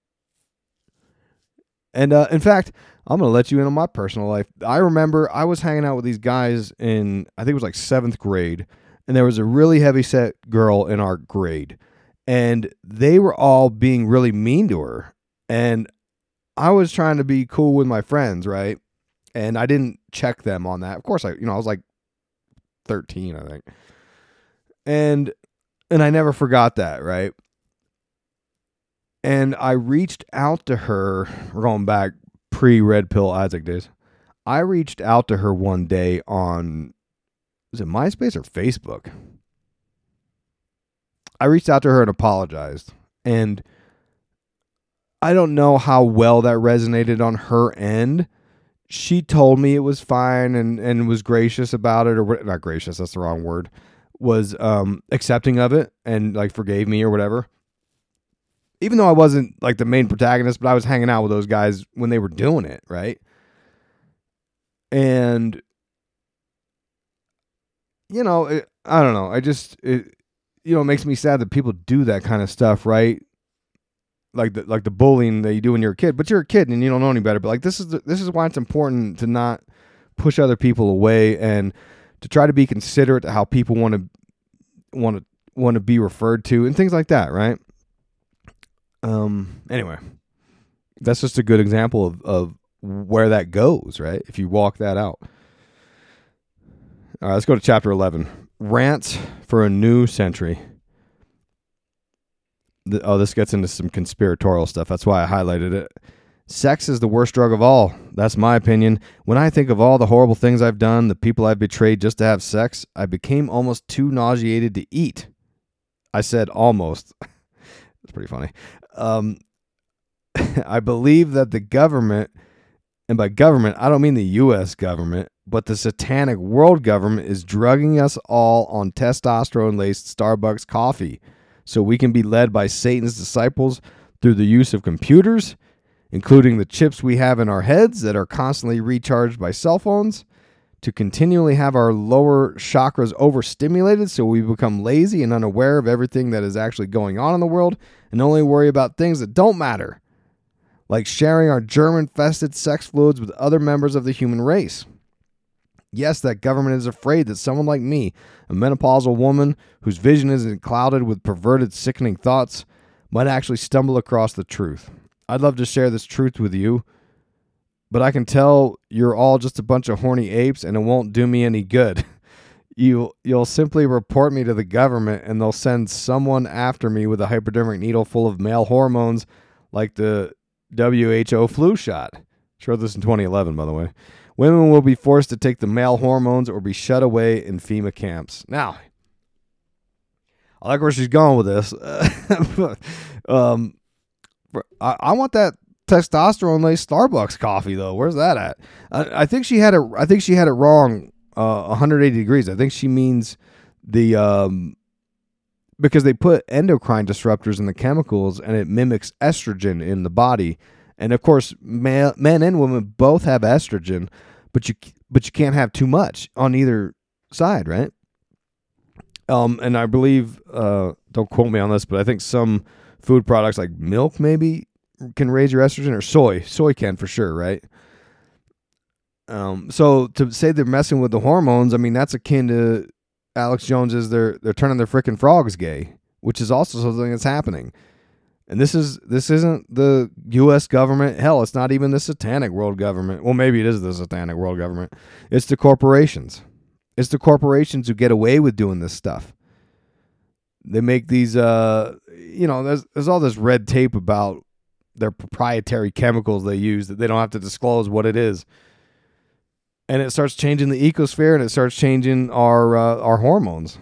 And uh, in fact, I'm going to let you in on my personal life. I remember I was hanging out with these guys in, I think it was like seventh grade. And there was a really heavyset girl in our grade. And they were all being really mean to her. And I was trying to be cool with my friends, right? And I didn't check them on that. Of course, I, you know, I was like thirteen, I think. And and I never forgot that, right? And I reached out to her, we're going back pre-Red Pill Isaac days. I reached out to her one day on, was it MySpace or Facebook? I reached out to her and apologized. And I don't know how well that resonated on her end. She told me it was fine and, and was gracious about it, or not gracious, that's the wrong word, was um, accepting of it and like forgave me or whatever. Even though I wasn't like the main protagonist, but I was hanging out with those guys when they were doing it, right? And, you know, it, I don't know. I just, it, you know, it makes me sad that people do that kind of stuff, right? Like the like the bullying that you do when you're a kid, but you're a kid and you don't know any better. But like this is the, this is why it's important to not push other people away and to try to be considerate to how people want to want to want to be referred to and things like that, right? Um. Anyway, that's just a good example of of where that goes, right? If you walk that out. All right, let's go to chapter eleven. Rants for a new century. The, oh, this gets into some conspiratorial stuff. That's why I highlighted it. Sex is the worst drug of all. That's my opinion. When I think of all the horrible things I've done, the people I've betrayed just to have sex, I became almost too nauseated to eat. I said almost. That's pretty funny. Um, I believe that the government, and by government, I don't mean the U S government, but the satanic world government is drugging us all on testosterone-laced Starbucks coffee so we can be led by Satan's disciples through the use of computers, including the chips we have in our heads that are constantly recharged by cell phones, to continually have our lower chakras overstimulated so we become lazy and unaware of everything that is actually going on in the world and only worry about things that don't matter, like sharing our germ-infested sex fluids with other members of the human race. Yes, that government is afraid that someone like me, a menopausal woman whose vision isn't clouded with perverted, sickening thoughts, might actually stumble across the truth. I'd love to share this truth with you, but I can tell you're all just a bunch of horny apes and it won't do me any good. You, you'll simply report me to the government and they'll send someone after me with a hypodermic needle full of male hormones like the W H O flu shot. Showed this in twenty eleven, by the way. Women will be forced to take the male hormones or be shut away in FEMA camps. Now, I like where she's going with this. um, I, I want that testosterone-laced Starbucks coffee, though. Where's that at? I, I think she had it. I think she had it wrong. Uh, one hundred eighty degrees. I think she means the um, because they put endocrine disruptors in the chemicals, and it mimics estrogen in the body. And of course, ma- men and women both have estrogen, but you but you can't have too much on either side, right? Um, and I believe, uh, don't quote me on this, but I think some food products like milk maybe can raise your estrogen, or soy. Soy can for sure, right? Um, so to say they're messing with the hormones, I mean that's akin to Alex Jones is they're they're turning their frickin' frogs gay, which is also something that's happening. And this is this isn't the U S government. Hell, it's not even the satanic world government. Well, maybe it is the satanic world government. It's the corporations. It's the corporations who get away with doing this stuff. They make these, uh, you know, there's there's all this red tape about their proprietary chemicals they use that they don't have to disclose what it is. And it starts changing the ecosphere and it starts changing our uh, our hormones.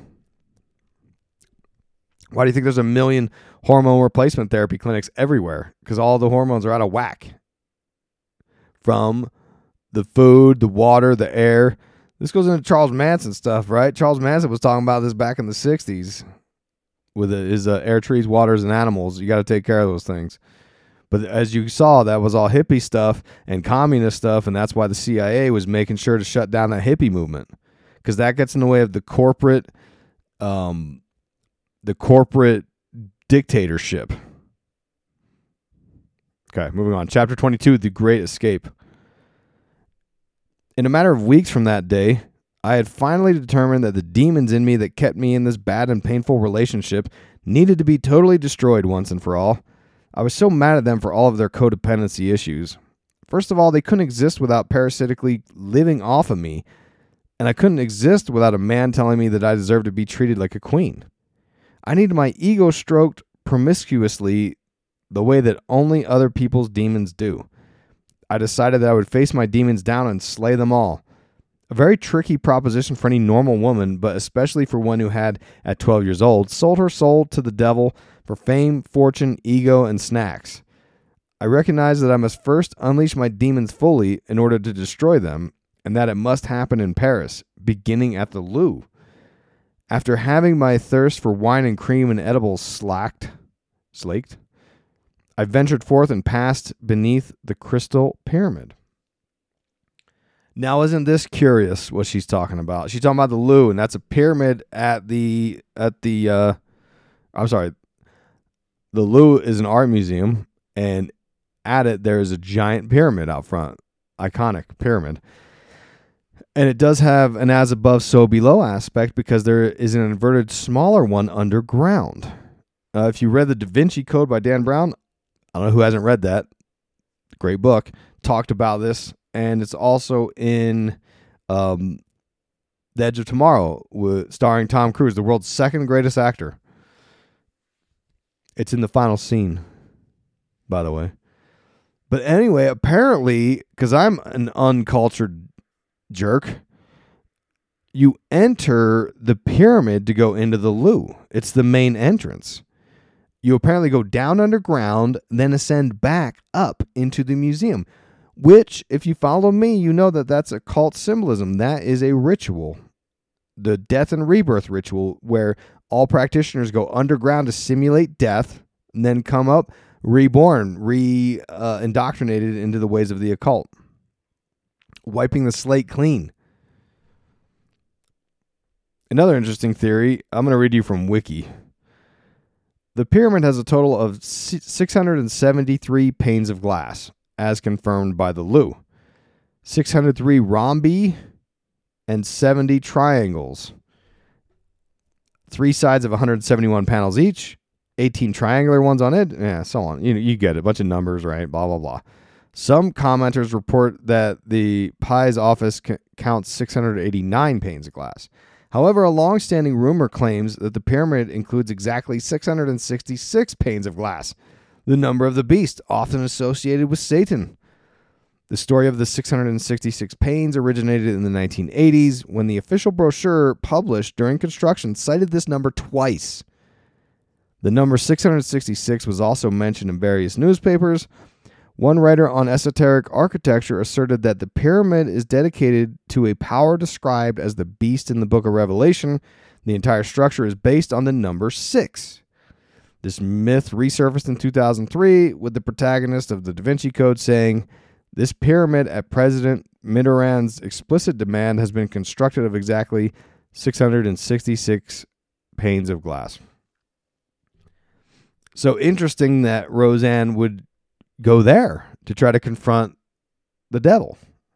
Why do you think there's a million hormone replacement therapy clinics everywhere? Because all the hormones are out of whack. From the food, the water, the air. This goes into Charles Manson stuff, right? Charles Manson was talking about this back in the sixties with his uh, air, trees, waters, and animals. You got to take care of those things. But as you saw, that was all hippie stuff and communist stuff, and that's why the C I A was making sure to shut down that hippie movement, because that gets in the way of the corporate, um, the corporate dictatorship. Okay, moving on. Chapter twenty-two, The Great Escape. In a matter of weeks from that day, I had finally determined that the demons in me that kept me in this bad and painful relationship needed to be totally destroyed once and for all. I was so mad at them for all of their codependency issues. First of all, they couldn't exist without parasitically living off of me, and I couldn't exist without a man telling me that I deserved to be treated like a queen. I needed my ego stroked promiscuously the way that only other people's demons do. I decided that I would face my demons down and slay them all. A very tricky proposition for any normal woman, but especially for one who had, at twelve years old, sold her soul to the devil for fame, fortune, ego, and snacks. I recognized that I must first unleash my demons fully in order to destroy them, and that it must happen in Paris, beginning at the Louvre. After having my thirst for wine and cream and edibles slacked, slaked, I ventured forth and passed beneath the crystal pyramid. Now, isn't this curious what she's talking about? She's talking about the Louvre, and that's a pyramid at the at the uh, I'm sorry. The Louvre is an art museum, and at it there is a giant pyramid out front, iconic pyramid. And it does have an as above, so below aspect because there is an inverted smaller one underground. Uh, if you read the Da Vinci Code by Dan Brown, I don't know who hasn't read that. Great book. Talked about this. And it's also in um, The Edge of Tomorrow, with, starring Tom Cruise, the world's second greatest actor. It's in the final scene, by the way. But anyway, apparently, because I'm an uncultured jerk, you enter the pyramid to go into the Louvre. It's the main entrance. You apparently go down underground, then ascend back up into the museum, which, if you follow me, you know that that's a cult symbolism. That is a ritual, the death and rebirth ritual, where all practitioners go underground to simulate death and then come up reborn, re-indoctrinated uh, into the ways of the occult, wiping the slate clean. Another interesting theory, I'm going to read you from Wiki. The pyramid has a total of six hundred seventy-three panes of glass, as confirmed by the Louvre. six hundred three rhombi and seventy triangles. Three sides of one hundred seventy-one panels each, eighteen triangular ones on it, yeah, so on. You know, you get it, a bunch of numbers, right? Blah, blah, blah. Some commenters report that the Pi's office c- counts six hundred eighty-nine panes of glass. However, a long-standing rumor claims that the pyramid includes exactly six hundred sixty-six panes of glass, the number of the beast, often associated with Satan. The story of the six hundred sixty-six panes originated in the nineteen eighties, when the official brochure published during construction cited this number twice. The number six hundred sixty-six was also mentioned in various newspapers. One writer on esoteric architecture asserted that the pyramid is dedicated to a power described as the beast in the book of Revelation. The entire structure is based on the number six. This myth resurfaced in two thousand three with the protagonist of the Da Vinci Code saying, "This pyramid, at President Mitterrand's explicit demand, has been constructed of exactly six hundred sixty-six panes of glass." So interesting that Roseanne would go there to try to confront the devil.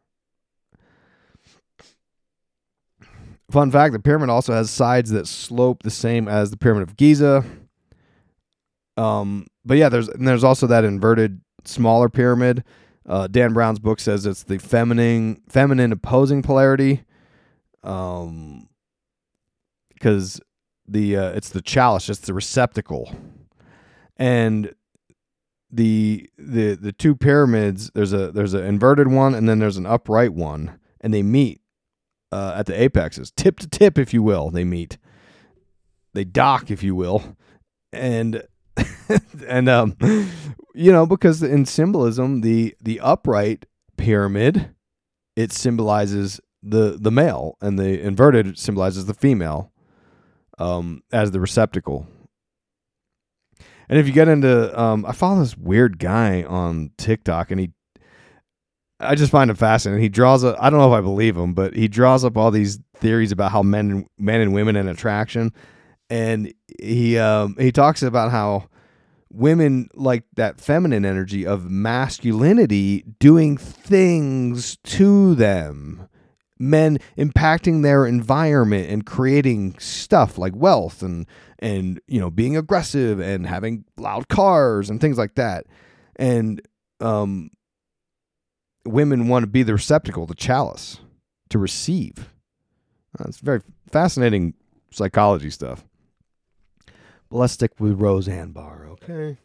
Fun fact, the pyramid also has sides that slope the same as the Pyramid of Giza. Um, but yeah, there's and there's also that inverted smaller pyramid. Uh, Dan Brown's book says it's the feminine feminine opposing polarity. Um, because the uh, it's the chalice, it's the receptacle. And the the the two pyramids, there's a there's an inverted one and then there's an upright one, and they meet uh, at the apexes, tip to tip, if you will. They meet, they dock, if you will, and and um, you know, because in symbolism, the the upright pyramid, it symbolizes the the male, and the inverted symbolizes the female, um, as the receptacle. And if you get into, um, I follow this weird guy on TikTok, and he, I just find him fascinating. He draws a, I don't know if I believe him, but he draws up all these theories about how men, men and women and attraction, and he, um, he talks about how women like that feminine energy of masculinity doing things to them, men impacting their environment and creating stuff like wealth and. And, you know, being aggressive and having loud cars and things like that. And um, women want to be the receptacle, the chalice, to receive. Uh, it's very fascinating psychology stuff. But let's stick with Roseanne Barr, okay?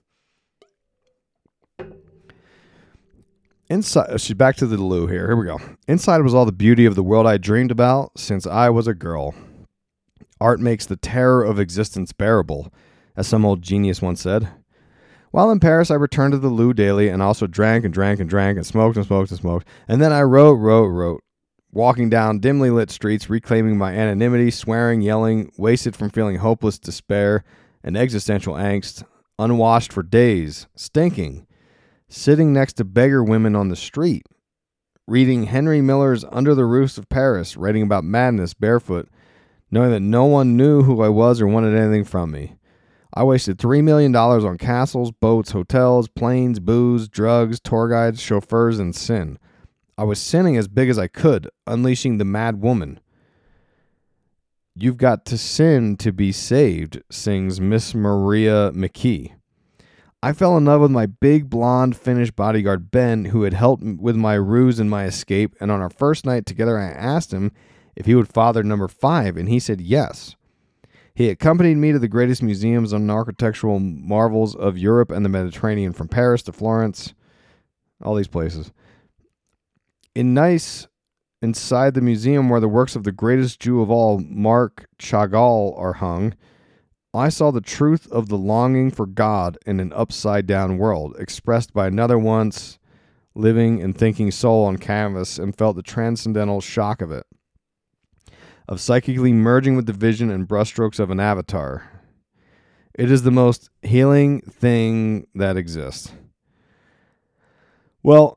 Inside, she's back to the Louvre here. Here we go. Inside was all the beauty of the world I dreamed about since I was a girl. Art makes the terror of existence bearable, as some old genius once said. While in Paris, I returned to the Louvre daily and also drank and drank and drank and smoked and smoked and smoked. And then I wrote, wrote, wrote, walking down dimly lit streets, reclaiming my anonymity, swearing, yelling, wasted from feeling hopeless despair and existential angst, unwashed for days, stinking, sitting next to beggar women on the street, reading Henry Miller's Under the Roofs of Paris, writing about madness barefoot, knowing that no one knew who I was or wanted anything from me. I wasted three million dollars on castles, boats, hotels, planes, booze, drugs, tour guides, chauffeurs, and sin. I was sinning as big as I could, unleashing the mad woman. You've got to sin to be saved, sings Miss Maria McKee. I fell in love with my big, blonde, Finnish bodyguard, Ben, who had helped with my ruse and my escape, and on our first night together, I asked him if he would father number five, and he said yes. He accompanied me to the greatest museums and architectural marvels of Europe and the Mediterranean, from Paris to Florence, all these places. In Nice, inside the museum where the works of the greatest Jew of all, Marc Chagall, are hung, I saw the truth of the longing for God in an upside-down world, expressed by another once living and thinking soul on canvas, and felt the transcendental shock of it, of psychically merging with the vision and brushstrokes of an avatar. It is the most healing thing that exists. Well,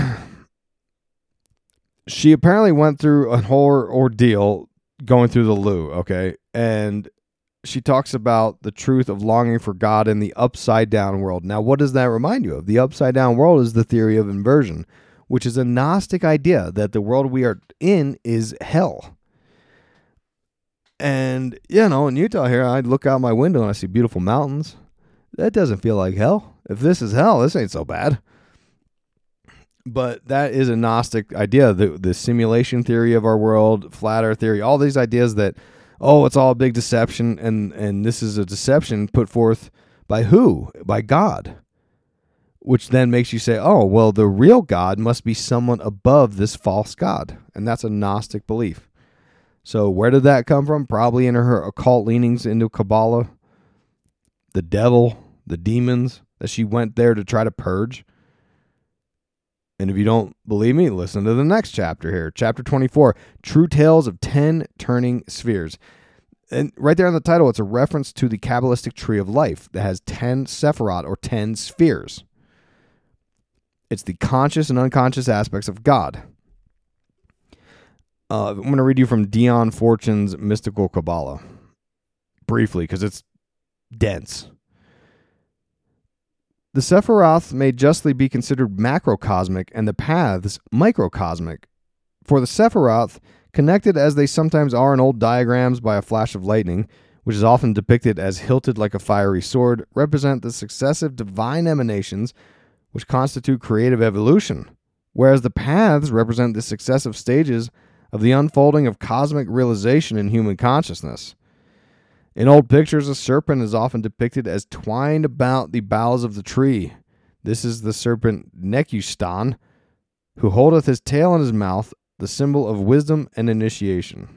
she apparently went through a whole ordeal going through the loo, okay? And she talks about the truth of longing for God in the upside-down world. Now, what does that remind you of? The upside-down world is the theory of inversion, which is a Gnostic idea that the world we are in is hell. And, you know, in Utah here, I look out my window and I see beautiful mountains. That doesn't feel like hell. If this is hell, this ain't so bad. But that is a Gnostic idea, the, the simulation theory of our world, flat earth theory, all these ideas that, oh, it's all a big deception, and, and this is a deception put forth by who? By God. Which then makes you say, oh, well, the real God must be someone above this false God. And that's a Gnostic belief. So where did that come from? Probably in her occult leanings into Kabbalah, the devil, the demons, that she went there to try to purge. And if you don't believe me, listen to the next chapter here. Chapter twenty-four, True Tales of Ten Turning Spheres. And right there in the title, it's a reference to the Kabbalistic tree of life that has ten sephirot, or ten spheres. It's the conscious and unconscious aspects of God. Uh, I'm going to read you from Dion Fortune's Mystical Kabbalah. Briefly, because it's dense. The Sephiroth may justly be considered macrocosmic and the paths microcosmic. For the Sephiroth, connected as they sometimes are in old diagrams by a flash of lightning, which is often depicted as hilted like a fiery sword, represent the successive divine emanations which constitute creative evolution, whereas the paths represent the successive stages of the unfolding of cosmic realization in human consciousness. In old pictures, a serpent is often depicted as twined about the boughs of the tree. This is the serpent Nekustan, who holdeth his tail in his mouth, the symbol of wisdom and initiation.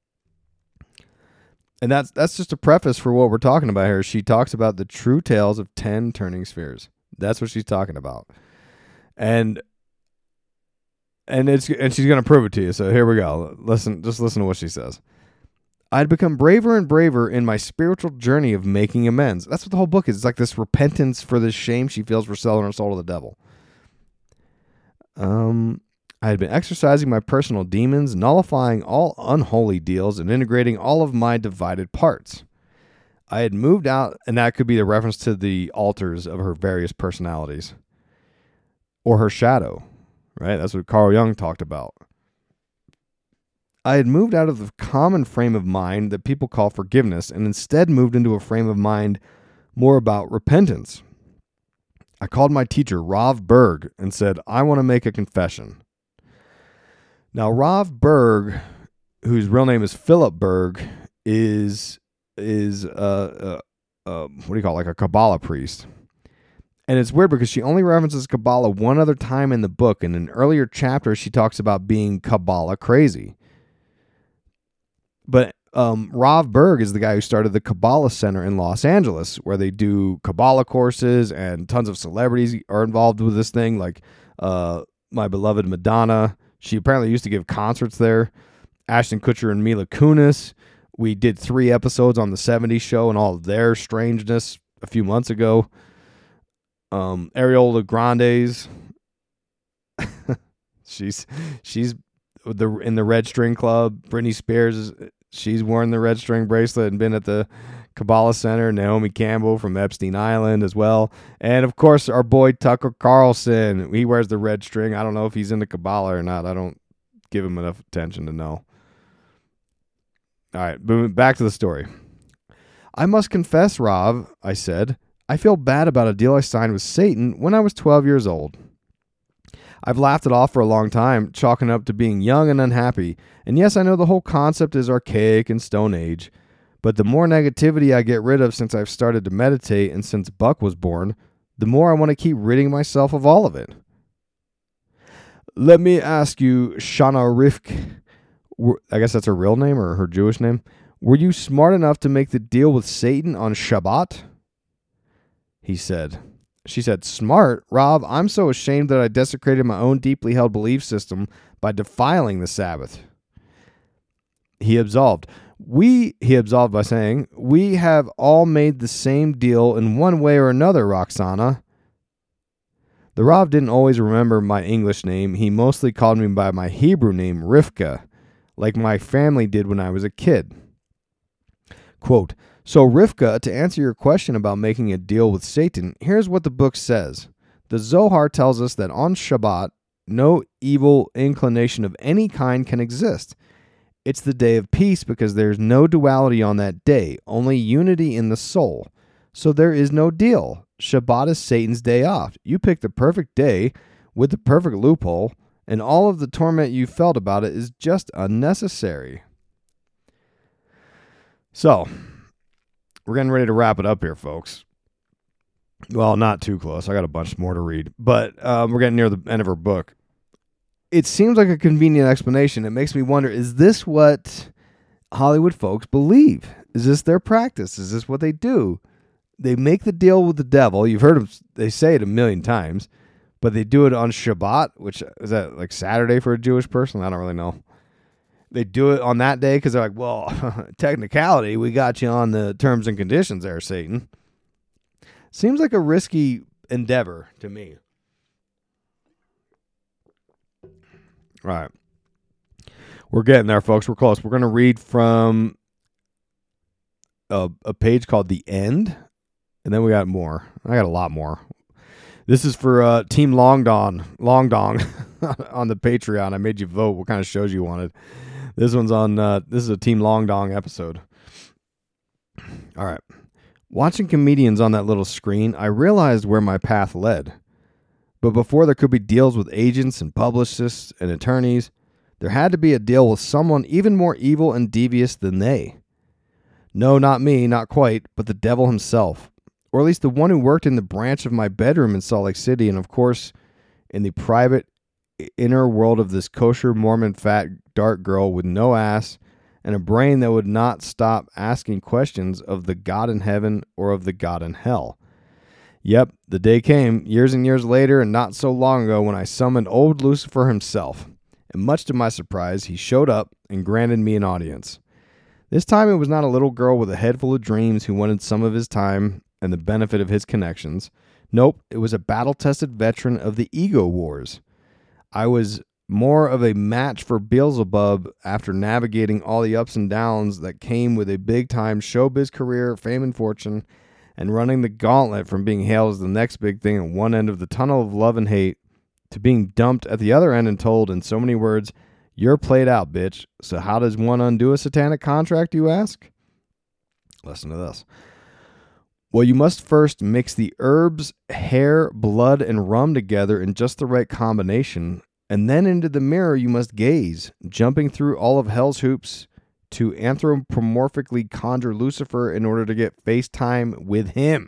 And that's that's just a preface for what we're talking about here. She talks about the true tales of ten turning spheres. That's what she's talking about. And and it's and she's going to prove it to you. So here we go. Listen, just listen to what she says. I'd become braver and braver in my spiritual journey of making amends. That's what the whole book is. It's like this repentance for this shame she feels for selling her soul to the devil. Um, I had been exercising my personal demons, nullifying all unholy deals, and integrating all of my divided parts. I had moved out, and that could be the reference to the altars of her various personalities. Or her shadow, right? That's what Carl Jung talked about. I had moved out of the common frame of mind that people call forgiveness and instead moved into a frame of mind more about repentance. I called my teacher, Rav Berg, and said, I want to make a confession. Now, Rav Berg, whose real name is Philip Berg, is, is uh, uh, uh, what do you call it, like a Kabbalah priest. And it's weird because she only references Kabbalah one other time in the book. In an earlier chapter, she talks about being Kabbalah crazy. But um, Rav Berg is the guy who started the Kabbalah Center in Los Angeles, where they do Kabbalah courses, and tons of celebrities are involved with this thing, like uh, my beloved Madonna. She apparently used to give concerts there. Ashton Kutcher and Mila Kunis. We did three episodes on the seventies show and all of their strangeness a few months ago. Um, Ariola Grande's. she's she's the in the Red String Club. Britney Spears, is, she's worn the red string bracelet and been at the Kabbalah Center, Naomi Campbell from Epstein Island as well. And, of course, our boy Tucker Carlson. He wears the red string. I don't know if he's into Kabbalah or not. I don't give him enough attention to know. All right, moving back to the story. I must confess, Rob, I said, I feel bad about a deal I signed with Satan when I was twelve years old. I've laughed it off for a long time, chalking up to being young and unhappy. And yes, I know the whole concept is archaic and Stone Age. But the more negativity I get rid of since I've started to meditate and since Buck was born, the more I want to keep ridding myself of all of it. Let me ask you, Shana Rifk, I guess that's her real name or her Jewish name. Were you smart enough to make the deal with Satan on Shabbat? He said. She said, smart? Rob, I'm so ashamed that I desecrated my own deeply held belief system by defiling the Sabbath. He absolved. We, he absolved by saying, we have all made the same deal in one way or another, Roxana. The Rav didn't always remember my English name. He mostly called me by my Hebrew name, Rivka, like my family did when I was a kid. Quote, so Rivka, to answer your question about making a deal with Satan, here's what the book says. The Zohar tells us that on Shabbat, no evil inclination of any kind can exist. It's the day of peace because there's no duality on that day, only unity in the soul. So there is no deal. Shabbat is Satan's day off. You pick the perfect day with the perfect loophole, and all of the torment you felt about it is just unnecessary. So, we're getting ready to wrap it up here, folks. Well, not too close. I got a bunch more to read, but um, we're getting near the end of her book. It seems like a convenient explanation. It makes me wonder, is this what Hollywood folks believe? Is this their practice? Is this what they do? They make the deal with the devil. You've heard them, they say it a million times, but they do it on Shabbat, which is that like Saturday for a Jewish person? I don't really know. They do it on that day because they're like, well, technicality, we got you on the terms and conditions there, Satan. Seems like a risky endeavor to me. All right. We're getting there, folks. We're close. We're going to read from a, a page called The End, and then we got more. I got a lot more. This is for uh, Team Long Dong, Long Dong on the Patreon. I made you vote what kind of shows you wanted. This one's on, uh, this is a Team Long Dong episode. All right. Watching comedians on that little screen, I realized where my path led. But before there could be deals with agents and publicists and attorneys, there had to be a deal with someone even more evil and devious than they. No, not me, not quite, but the devil himself. Or at least the one who worked in the branch of my bedroom in Salt Lake City, and of course, in the private inner world of this kosher Mormon fat dark girl with no ass and a brain that would not stop asking questions of the God in heaven or of the God in hell. Yep, the day came, years and years later and not so long ago, when I summoned old Lucifer himself. And much to my surprise, he showed up and granted me an audience. This time it was not a little girl with a head full of dreams who wanted some of his time and the benefit of his connections. Nope, it was a battle-tested veteran of the ego wars. I was more of a match for Beelzebub after navigating all the ups and downs that came with a big-time showbiz career, fame and fortune, and running the gauntlet from being hailed as the next big thing at one end of the tunnel of love and hate to being dumped at the other end and told in so many words, you're played out, bitch. So how does one undo a satanic contract, you ask? Listen to this. Well, you must first mix the herbs, hair, blood, and rum together in just the right combination, and then into the mirror you must gaze, jumping through all of hell's hoops to anthropomorphically conjure Lucifer in order to get face time with him.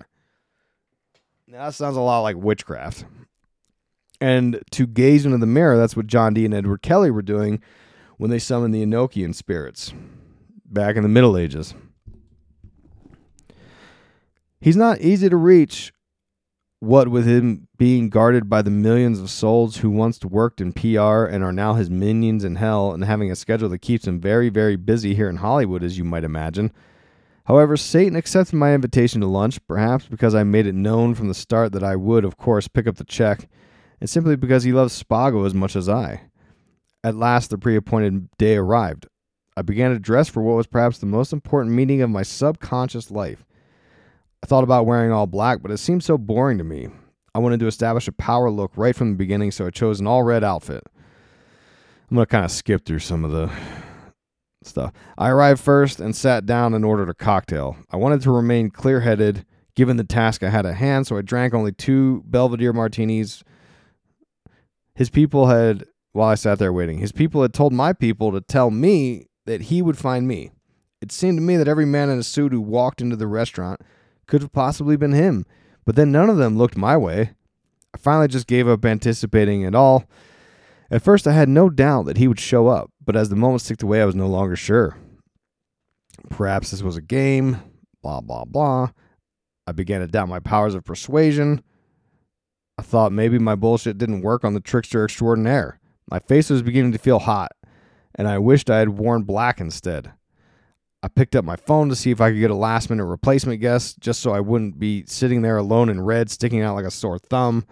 Now, that sounds a lot like witchcraft. And to gaze into the mirror, that's what John Dee and Edward Kelly were doing when they summoned the Enochian spirits back in the Middle Ages. He's not easy to reach, what with him being guarded by the millions of souls who once worked in P R and are now his minions in hell, and having a schedule that keeps him very, very busy here in Hollywood, as you might imagine. However, Satan accepted my invitation to lunch, perhaps because I made it known from the start that I would, of course, pick up the check, and simply because he loves Spago as much as I. At last, the pre-appointed day arrived. I began to dress for what was perhaps the most important meeting of my subconscious life. I thought about wearing all black, but it seemed so boring to me. I wanted to establish a power look right from the beginning, so I chose an all-red outfit. I'm going to kind of skip through some of the stuff. I arrived first and sat down and ordered a cocktail. I wanted to remain clear-headed given the task I had at hand, so I drank only two Belvedere martinis. His people had, while I sat there waiting, his people had told my people to tell me that he would find me. It seemed to me that every man in a suit who walked into the restaurant could have possibly been him, but then none of them looked my way. I finally just gave up anticipating it all. At first, I had no doubt that he would show up, but as the moments ticked away, I was no longer sure. Perhaps this was a game, blah, blah, blah. I began to doubt my powers of persuasion. I thought maybe my bullshit didn't work on the trickster extraordinaire. My face was beginning to feel hot, and I wished I had worn black instead. I picked up my phone to see if I could get a last-minute replacement guest, just so I wouldn't be sitting there alone in red, sticking out like a sore thumb.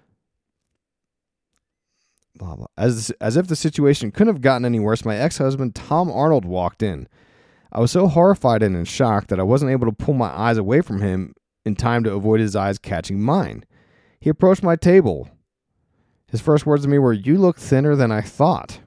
Blah, blah. As, as if the situation couldn't have gotten any worse, my ex-husband, Tom Arnold, walked in. I was so horrified and in shock that I wasn't able to pull my eyes away from him in time to avoid his eyes catching mine. He approached my table. His first words to me were, "You look thinner than I thought."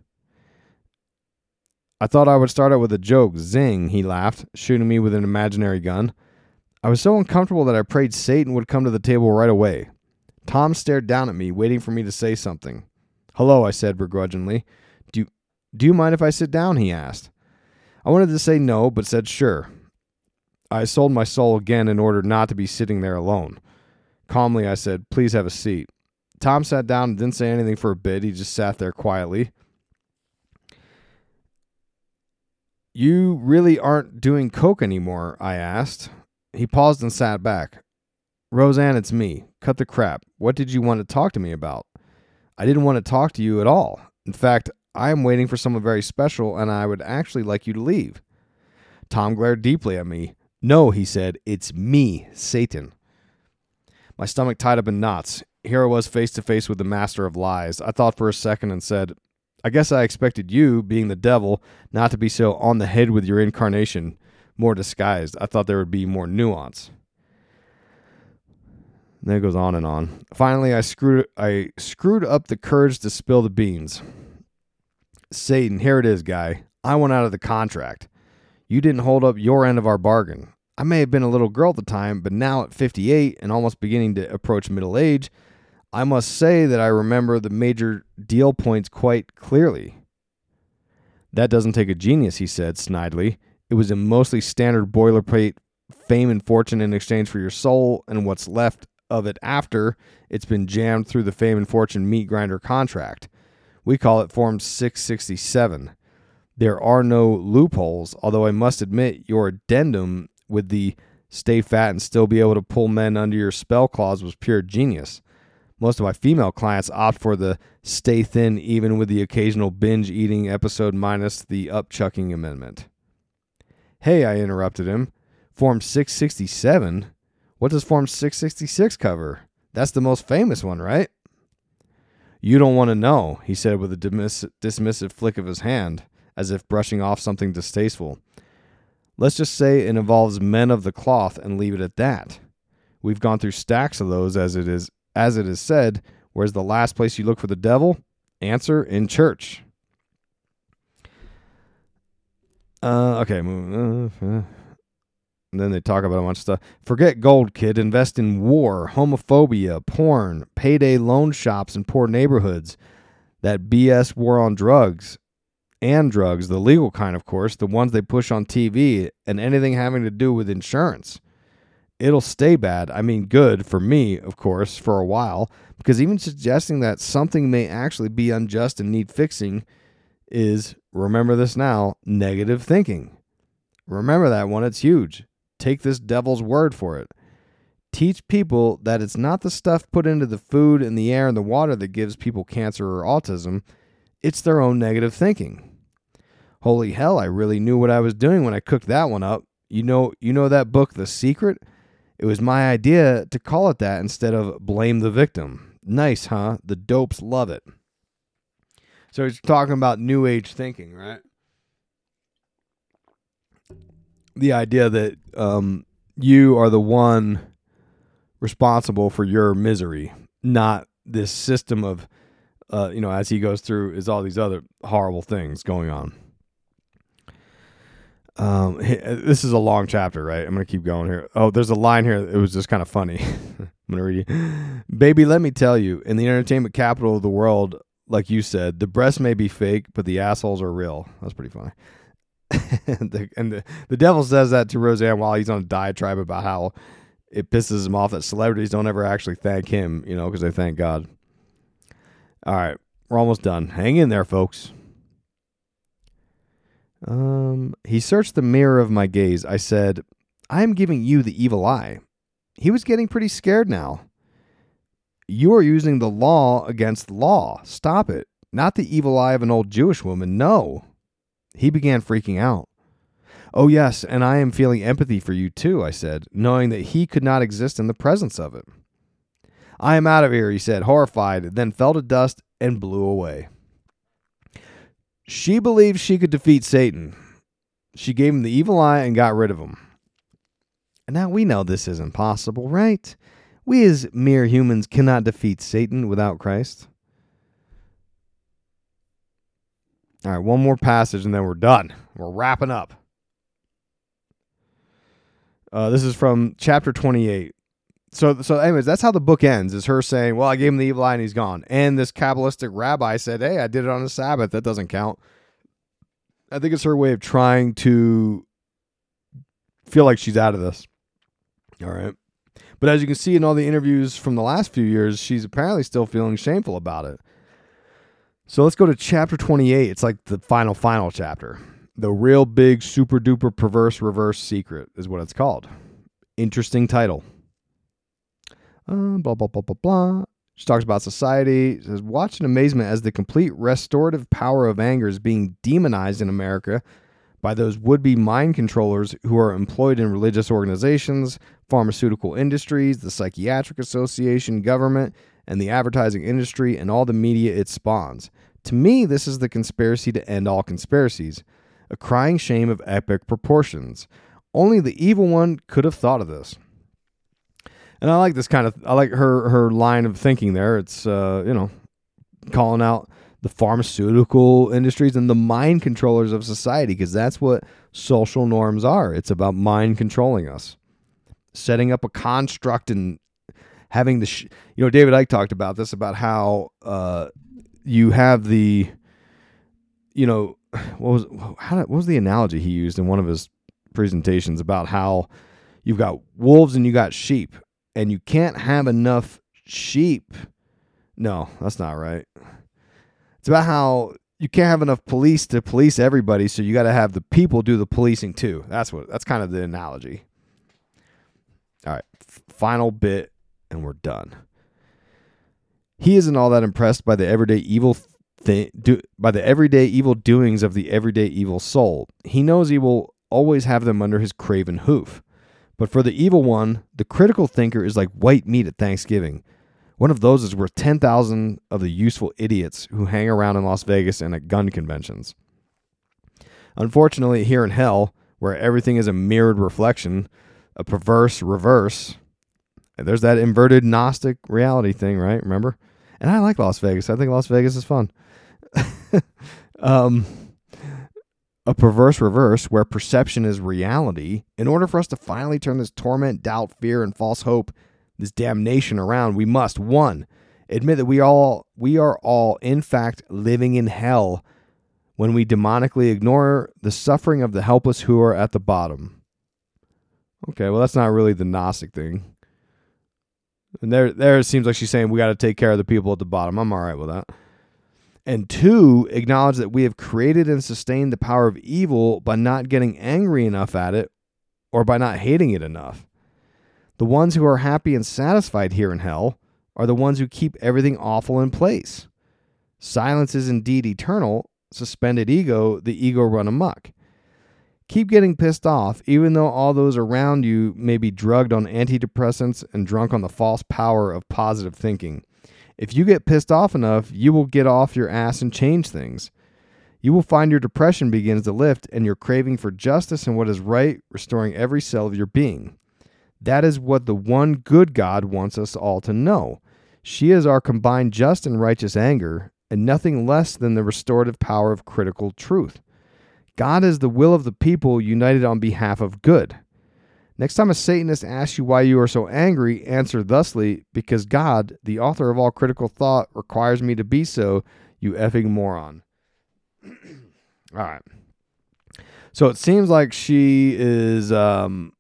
I thought I would start out with a joke. Zing, he laughed, shooting me with an imaginary gun. I was so uncomfortable that I prayed Satan would come to the table right away. Tom stared down at me, waiting for me to say something. "Hello," I said begrudgingly. Do you, do you mind if I sit down?" he asked. I wanted to say no, but said sure. I sold my soul again in order not to be sitting there alone. Calmly, I said, "Please have a seat." Tom sat down and didn't say anything for a bit. He just sat there quietly. "You really aren't doing coke anymore?" I asked. He paused and sat back. "Roseanne, it's me. Cut the crap. What did you want to talk to me about?" "I didn't want to talk to you at all. In fact, I am waiting for someone very special, and I would actually like you to leave." Tom glared deeply at me. "No," he said, "it's me, Satan." My stomach tied up in knots. Here I was face to face with the master of lies. I thought for a second and said, "I guess I expected you, being the devil, not to be so on the head with your incarnation, more disguised. I thought there would be more nuance." And then it goes on and on. Finally, I screwed I screwed up the courage to spill the beans. "Satan, here it is, guy. I went out of the contract. You didn't hold up your end of our bargain. I may have been a little girl at the time, but now at fifty-eight and almost beginning to approach middle age, I must say that I remember the major deal points quite clearly." "That doesn't take a genius," he said snidely. "It was a mostly standard boilerplate fame and fortune in exchange for your soul, and what's left of it after it's been jammed through the fame and fortune meat grinder contract. We call it Form six sixty-seven. There are no loopholes, although I must admit your addendum with the stay fat and still be able to pull men under your spell clause was pure genius. Most of my female clients opt for the stay thin even with the occasional binge eating episode minus the upchucking amendment." "Hey," I interrupted him. "Form six sixty-seven? What does Form six sixty-six cover? That's the most famous one, right?" "You don't want to know," he said with a dismiss- dismissive flick of his hand, as if brushing off something distasteful. "Let's just say it involves men of the cloth and leave it at that. We've gone through stacks of those, as it is as it is said. Where's the last place you look for the devil? Answer, in church." Uh, okay, move. Uh, and then they talk about a bunch of stuff. "Forget gold, kid. Invest in war, homophobia, porn, payday loan shops in poor neighborhoods, that B S war on drugs, and drugs, the legal kind, of course, the ones they push on T V, and anything having to do with insurance. It'll stay bad, I mean good, for me, of course, for a while, because even suggesting that something may actually be unjust and need fixing is, remember this now, negative thinking. Remember that one, it's huge. Take this devil's word for it. Teach people that it's not the stuff put into the food and the air and the water that gives people cancer or autism. It's their own negative thinking. Holy hell, I really knew what I was doing when I cooked that one up. You know, you know that book, The Secret? It was my idea to call it that instead of Blame the Victim. Nice, huh? The dopes love it." So he's talking about New Age thinking, right? the idea that um, you are the one responsible for your misery, not this system of, uh, you know, as he goes through, is all these other horrible things going on. Um, this is a long chapter, right? I'm going to keep going here. Oh, there's a line here. It was just kind of funny. I'm going to read you. Baby, let me tell you, in the entertainment capital of the world, like you said, the breasts may be fake, but the assholes are real. That's pretty funny. and the, and the, the devil says that to Roseanne while he's on a diatribe about how it pisses him off that celebrities don't ever actually thank him, you know, because they thank God. All right, we're almost done. Hang in there, folks. Um, he searched the mirror of my gaze. I said, I am giving you the evil eye. He was getting pretty scared now. You are using the law against law. Stop it. Not the evil eye of an old Jewish woman. No. He began freaking out. Oh, yes, and I am feeling empathy for you too, I said, knowing that he could not exist in the presence of it. I am out of here, he said, horrified, then fell to dust and blew away. She believed she could defeat Satan. She gave him the evil eye and got rid of him. And now we know this isn't possible, right? We as mere humans cannot defeat Satan without Christ. All right, one more passage and then we're done. We're wrapping up. Uh, this is from chapter twenty-eight. So, so anyways, that's how the book ends, is her saying, well, I gave him the evil eye and he's gone. And this Kabbalistic rabbi said, hey, I did it on the Sabbath. That doesn't count. I think it's her way of trying to feel like she's out of this. All right. But as you can see in all the interviews from the last few years, she's apparently still feeling shameful about it. So let's go to chapter twenty-eight. It's like the final, final chapter. The real big, super duper perverse reverse secret is what it's called. Interesting title. Uh, blah, blah, blah, blah, blah. She talks about society. She says, watch in amazement as the complete restorative power of anger is being demonized in America by those would-be mind controllers who are employed in religious organizations, pharmaceutical industries, the psychiatric association, government, and the advertising industry, and all the media it spawns. To me, this is the conspiracy to end all conspiracies, a crying shame of epic proportions. Only the evil one could have thought of this. And I like this kind of, I like her her line of thinking there. It's, uh, you know, calling out the pharmaceutical industries and the mind controllers of society, because that's what social norms are. It's about mind controlling us, setting up a construct and having the, sh- you know, David Icke talked about this, about how uh, you have the, you know, what was, how, what was the analogy he used in one of his presentations about how you've got wolves and you got sheep. And you can't have enough sheep. No, that's not right. It's about how you can't have enough police to police everybody, so you got to have the people do the policing too. That's what. That's kind of the analogy. All right, final bit, and we're done. He isn't all that impressed by the everyday evil thing, do, by the everyday evil doings of the everyday evil soul. He knows he will always have them under his craven hoof. But for the evil one, the critical thinker is like white meat at Thanksgiving. One of those is worth ten thousand of the useful idiots who hang around in Las Vegas and at gun conventions. Unfortunately, here in hell, where everything is a mirrored reflection, a perverse reverse, there's that inverted Gnostic reality thing, right? Remember? And I like Las Vegas. I think Las Vegas is fun. um... A perverse reverse where perception is reality. In order for us to finally turn this torment, doubt, fear, and false hope, this damnation around, we must, one, admit that we all we are all, in fact, living in hell when we demonically ignore the suffering of the helpless who are at the bottom. Okay, well, that's not really the Gnostic thing. And there, there it seems like she's saying we got to take care of the people at the bottom. I'm all right with that. And two, acknowledge that we have created and sustained the power of evil by not getting angry enough at it or by not hating it enough. The ones who are happy and satisfied here in hell are the ones who keep everything awful in place. Silence is indeed eternal. Suspended ego, the ego run amok. Keep getting pissed off, even though all those around you may be drugged on antidepressants and drunk on the false power of positive thinking. If you get pissed off enough, you will get off your ass and change things. You will find your depression begins to lift and your craving for justice and what is right, restoring every cell of your being. That is what the one good God wants us all to know. She is our combined just and righteous anger, and nothing less than the restorative power of critical truth. God is the will of the people united on behalf of good. Next time a Satanist asks you why you are so angry, answer thusly, because God, the author of all critical thought, requires me to be so, you effing moron. All right. So it seems like she is um,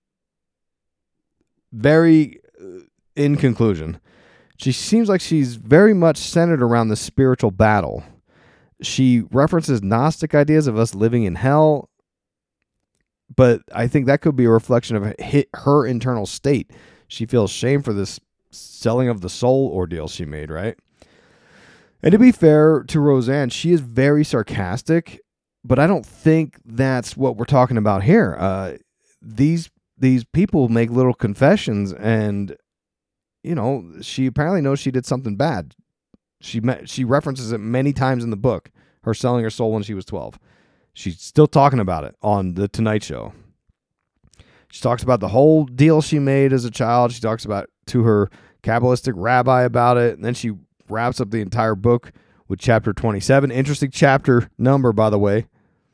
very, uh, in conclusion, she seems like she's very much centered around the spiritual battle. She references Gnostic ideas of us living in hell, but I think that could be a reflection of her internal state. She feels shame for this selling of the soul ordeal she made, right? And to be fair to Roseanne, she is very sarcastic, but I don't think that's what we're talking about here. Uh, these these people make little confessions, and you know, she apparently knows she did something bad. She met, she references it many times in the book, her selling her soul when she was twelve. She's still talking about it on The Tonight Show. She talks about the whole deal she made as a child. She talks about to her Kabbalistic rabbi about it, and then she wraps up the entire book with chapter twenty-seven. Interesting chapter number, by the way.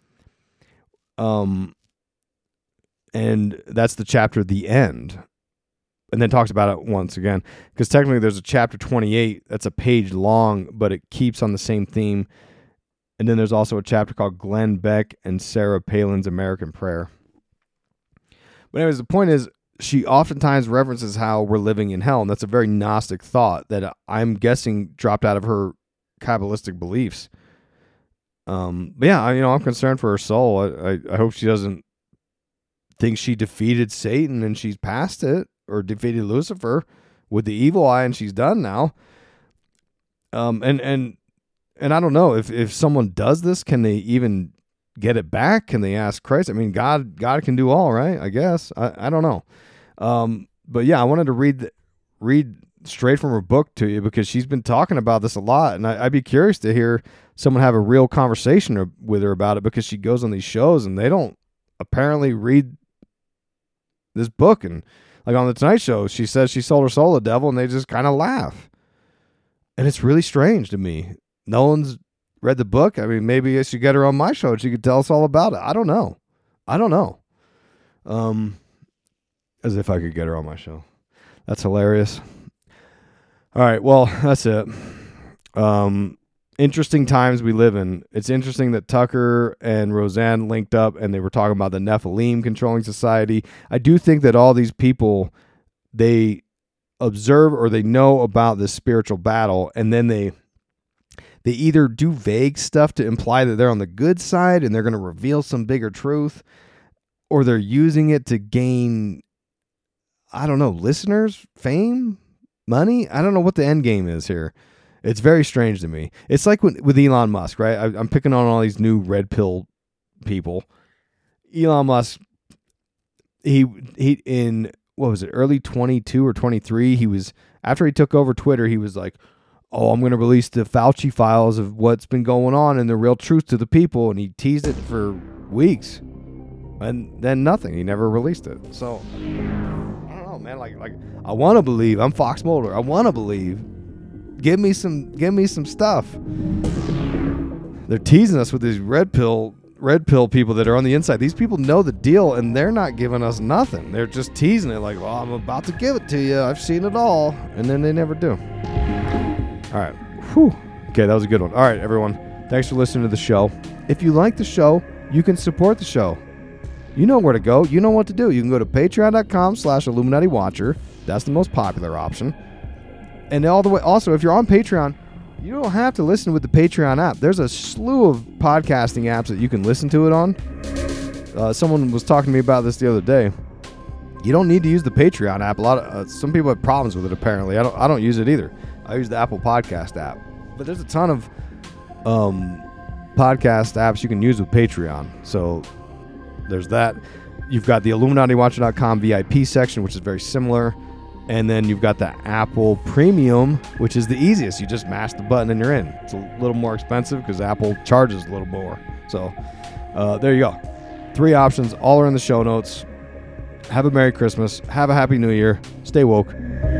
Um, and that's the chapter The End. And then talks about it once again, because technically there's a chapter twenty-eight that's a page long, but it keeps on the same theme. And then there's also a chapter called Glenn Beck and Sarah Palin's American Prayer. But anyways, the point is, she oftentimes references how we're living in hell, and that's a very Gnostic thought that I'm guessing dropped out of her Kabbalistic beliefs. Um, but yeah, I, you know, I'm concerned for her soul. I, I, I hope she doesn't think she defeated Satan and she's past it, or defeated Lucifer with the evil eye and she's done now. Um, and, and, and I don't know if, if someone does this, can they even get it back? Can they ask Christ? I mean, God, God can do all, right? I guess. I, I don't know. Um, but yeah, I wanted to read, the, read straight from her book to you because she's been talking about this a lot. And I, I'd be curious to hear someone have a real conversation with her about it, because she goes on these shows and they don't apparently read this book. And like on the Tonight Show, she says she sold her soul to the devil, and they just kind of laugh. And it's really strange to me. No one's read the book. I mean, maybe I should get her on my show. She could tell us all about it. I don't know. I don't know. Um, as if I could get her on my show. That's hilarious. All right. Well, that's it. Um, interesting times we live in. It's interesting that Tucker and Roseanne linked up and they were talking about the Nephilim controlling society. I do think that all these people, they observe or they know about this spiritual battle, and then they they either do vague stuff to imply that they're on the good side and they're going to reveal some bigger truth, or they're using it to gain, I don't know, listeners, fame, money. I don't know what the end game is here. It's very strange to me. It's like with, with Elon Musk, right? I, I'm picking on all these new red pill people. Elon Musk, he he in, what was it, early twenty-two or twenty-three, he was, after he took over Twitter, he was like, oh, I'm going to release the Fauci files of what's been going on and the real truth to the people. And he teased it for weeks. And then nothing. He never released it. So, I don't know, man. Like, like I want to believe. I'm Fox Mulder. I want to believe. Give me some, give me some stuff. They're teasing us with these red pill, red pill people that are on the inside. These people know the deal, and they're not giving us nothing. They're just teasing it like, well, I'm about to give it to you. I've seen it all. And then they never do. All right. Whew. Okay, that was a good one. All right, everyone. Thanks for listening to the show. If you like the show, you can support the show. You know where to go. You know what to do. You can go to patreon.com slash Illuminati Watcher. That's the most popular option. And all the way, also, if you're on Patreon, you don't have to listen with the Patreon app. There's a slew of podcasting apps that you can listen to it on. Uh, someone was talking to me about this the other day. You don't need to use the Patreon app. A lot of uh, some people have problems with it. Apparently, I don't. I don't use it either. I use the Apple Podcast app. But there's a ton of um, podcast apps you can use with Patreon. So there's that. You've got the Illuminati Watcher dot com V I P section, which is very similar. And then you've got the Apple Premium, which is the easiest. You just mash the button and you're in. It's a little more expensive because Apple charges a little more. So uh, there you go. Three options. All are in the show notes. Have a Merry Christmas. Have a Happy New Year. Stay woke.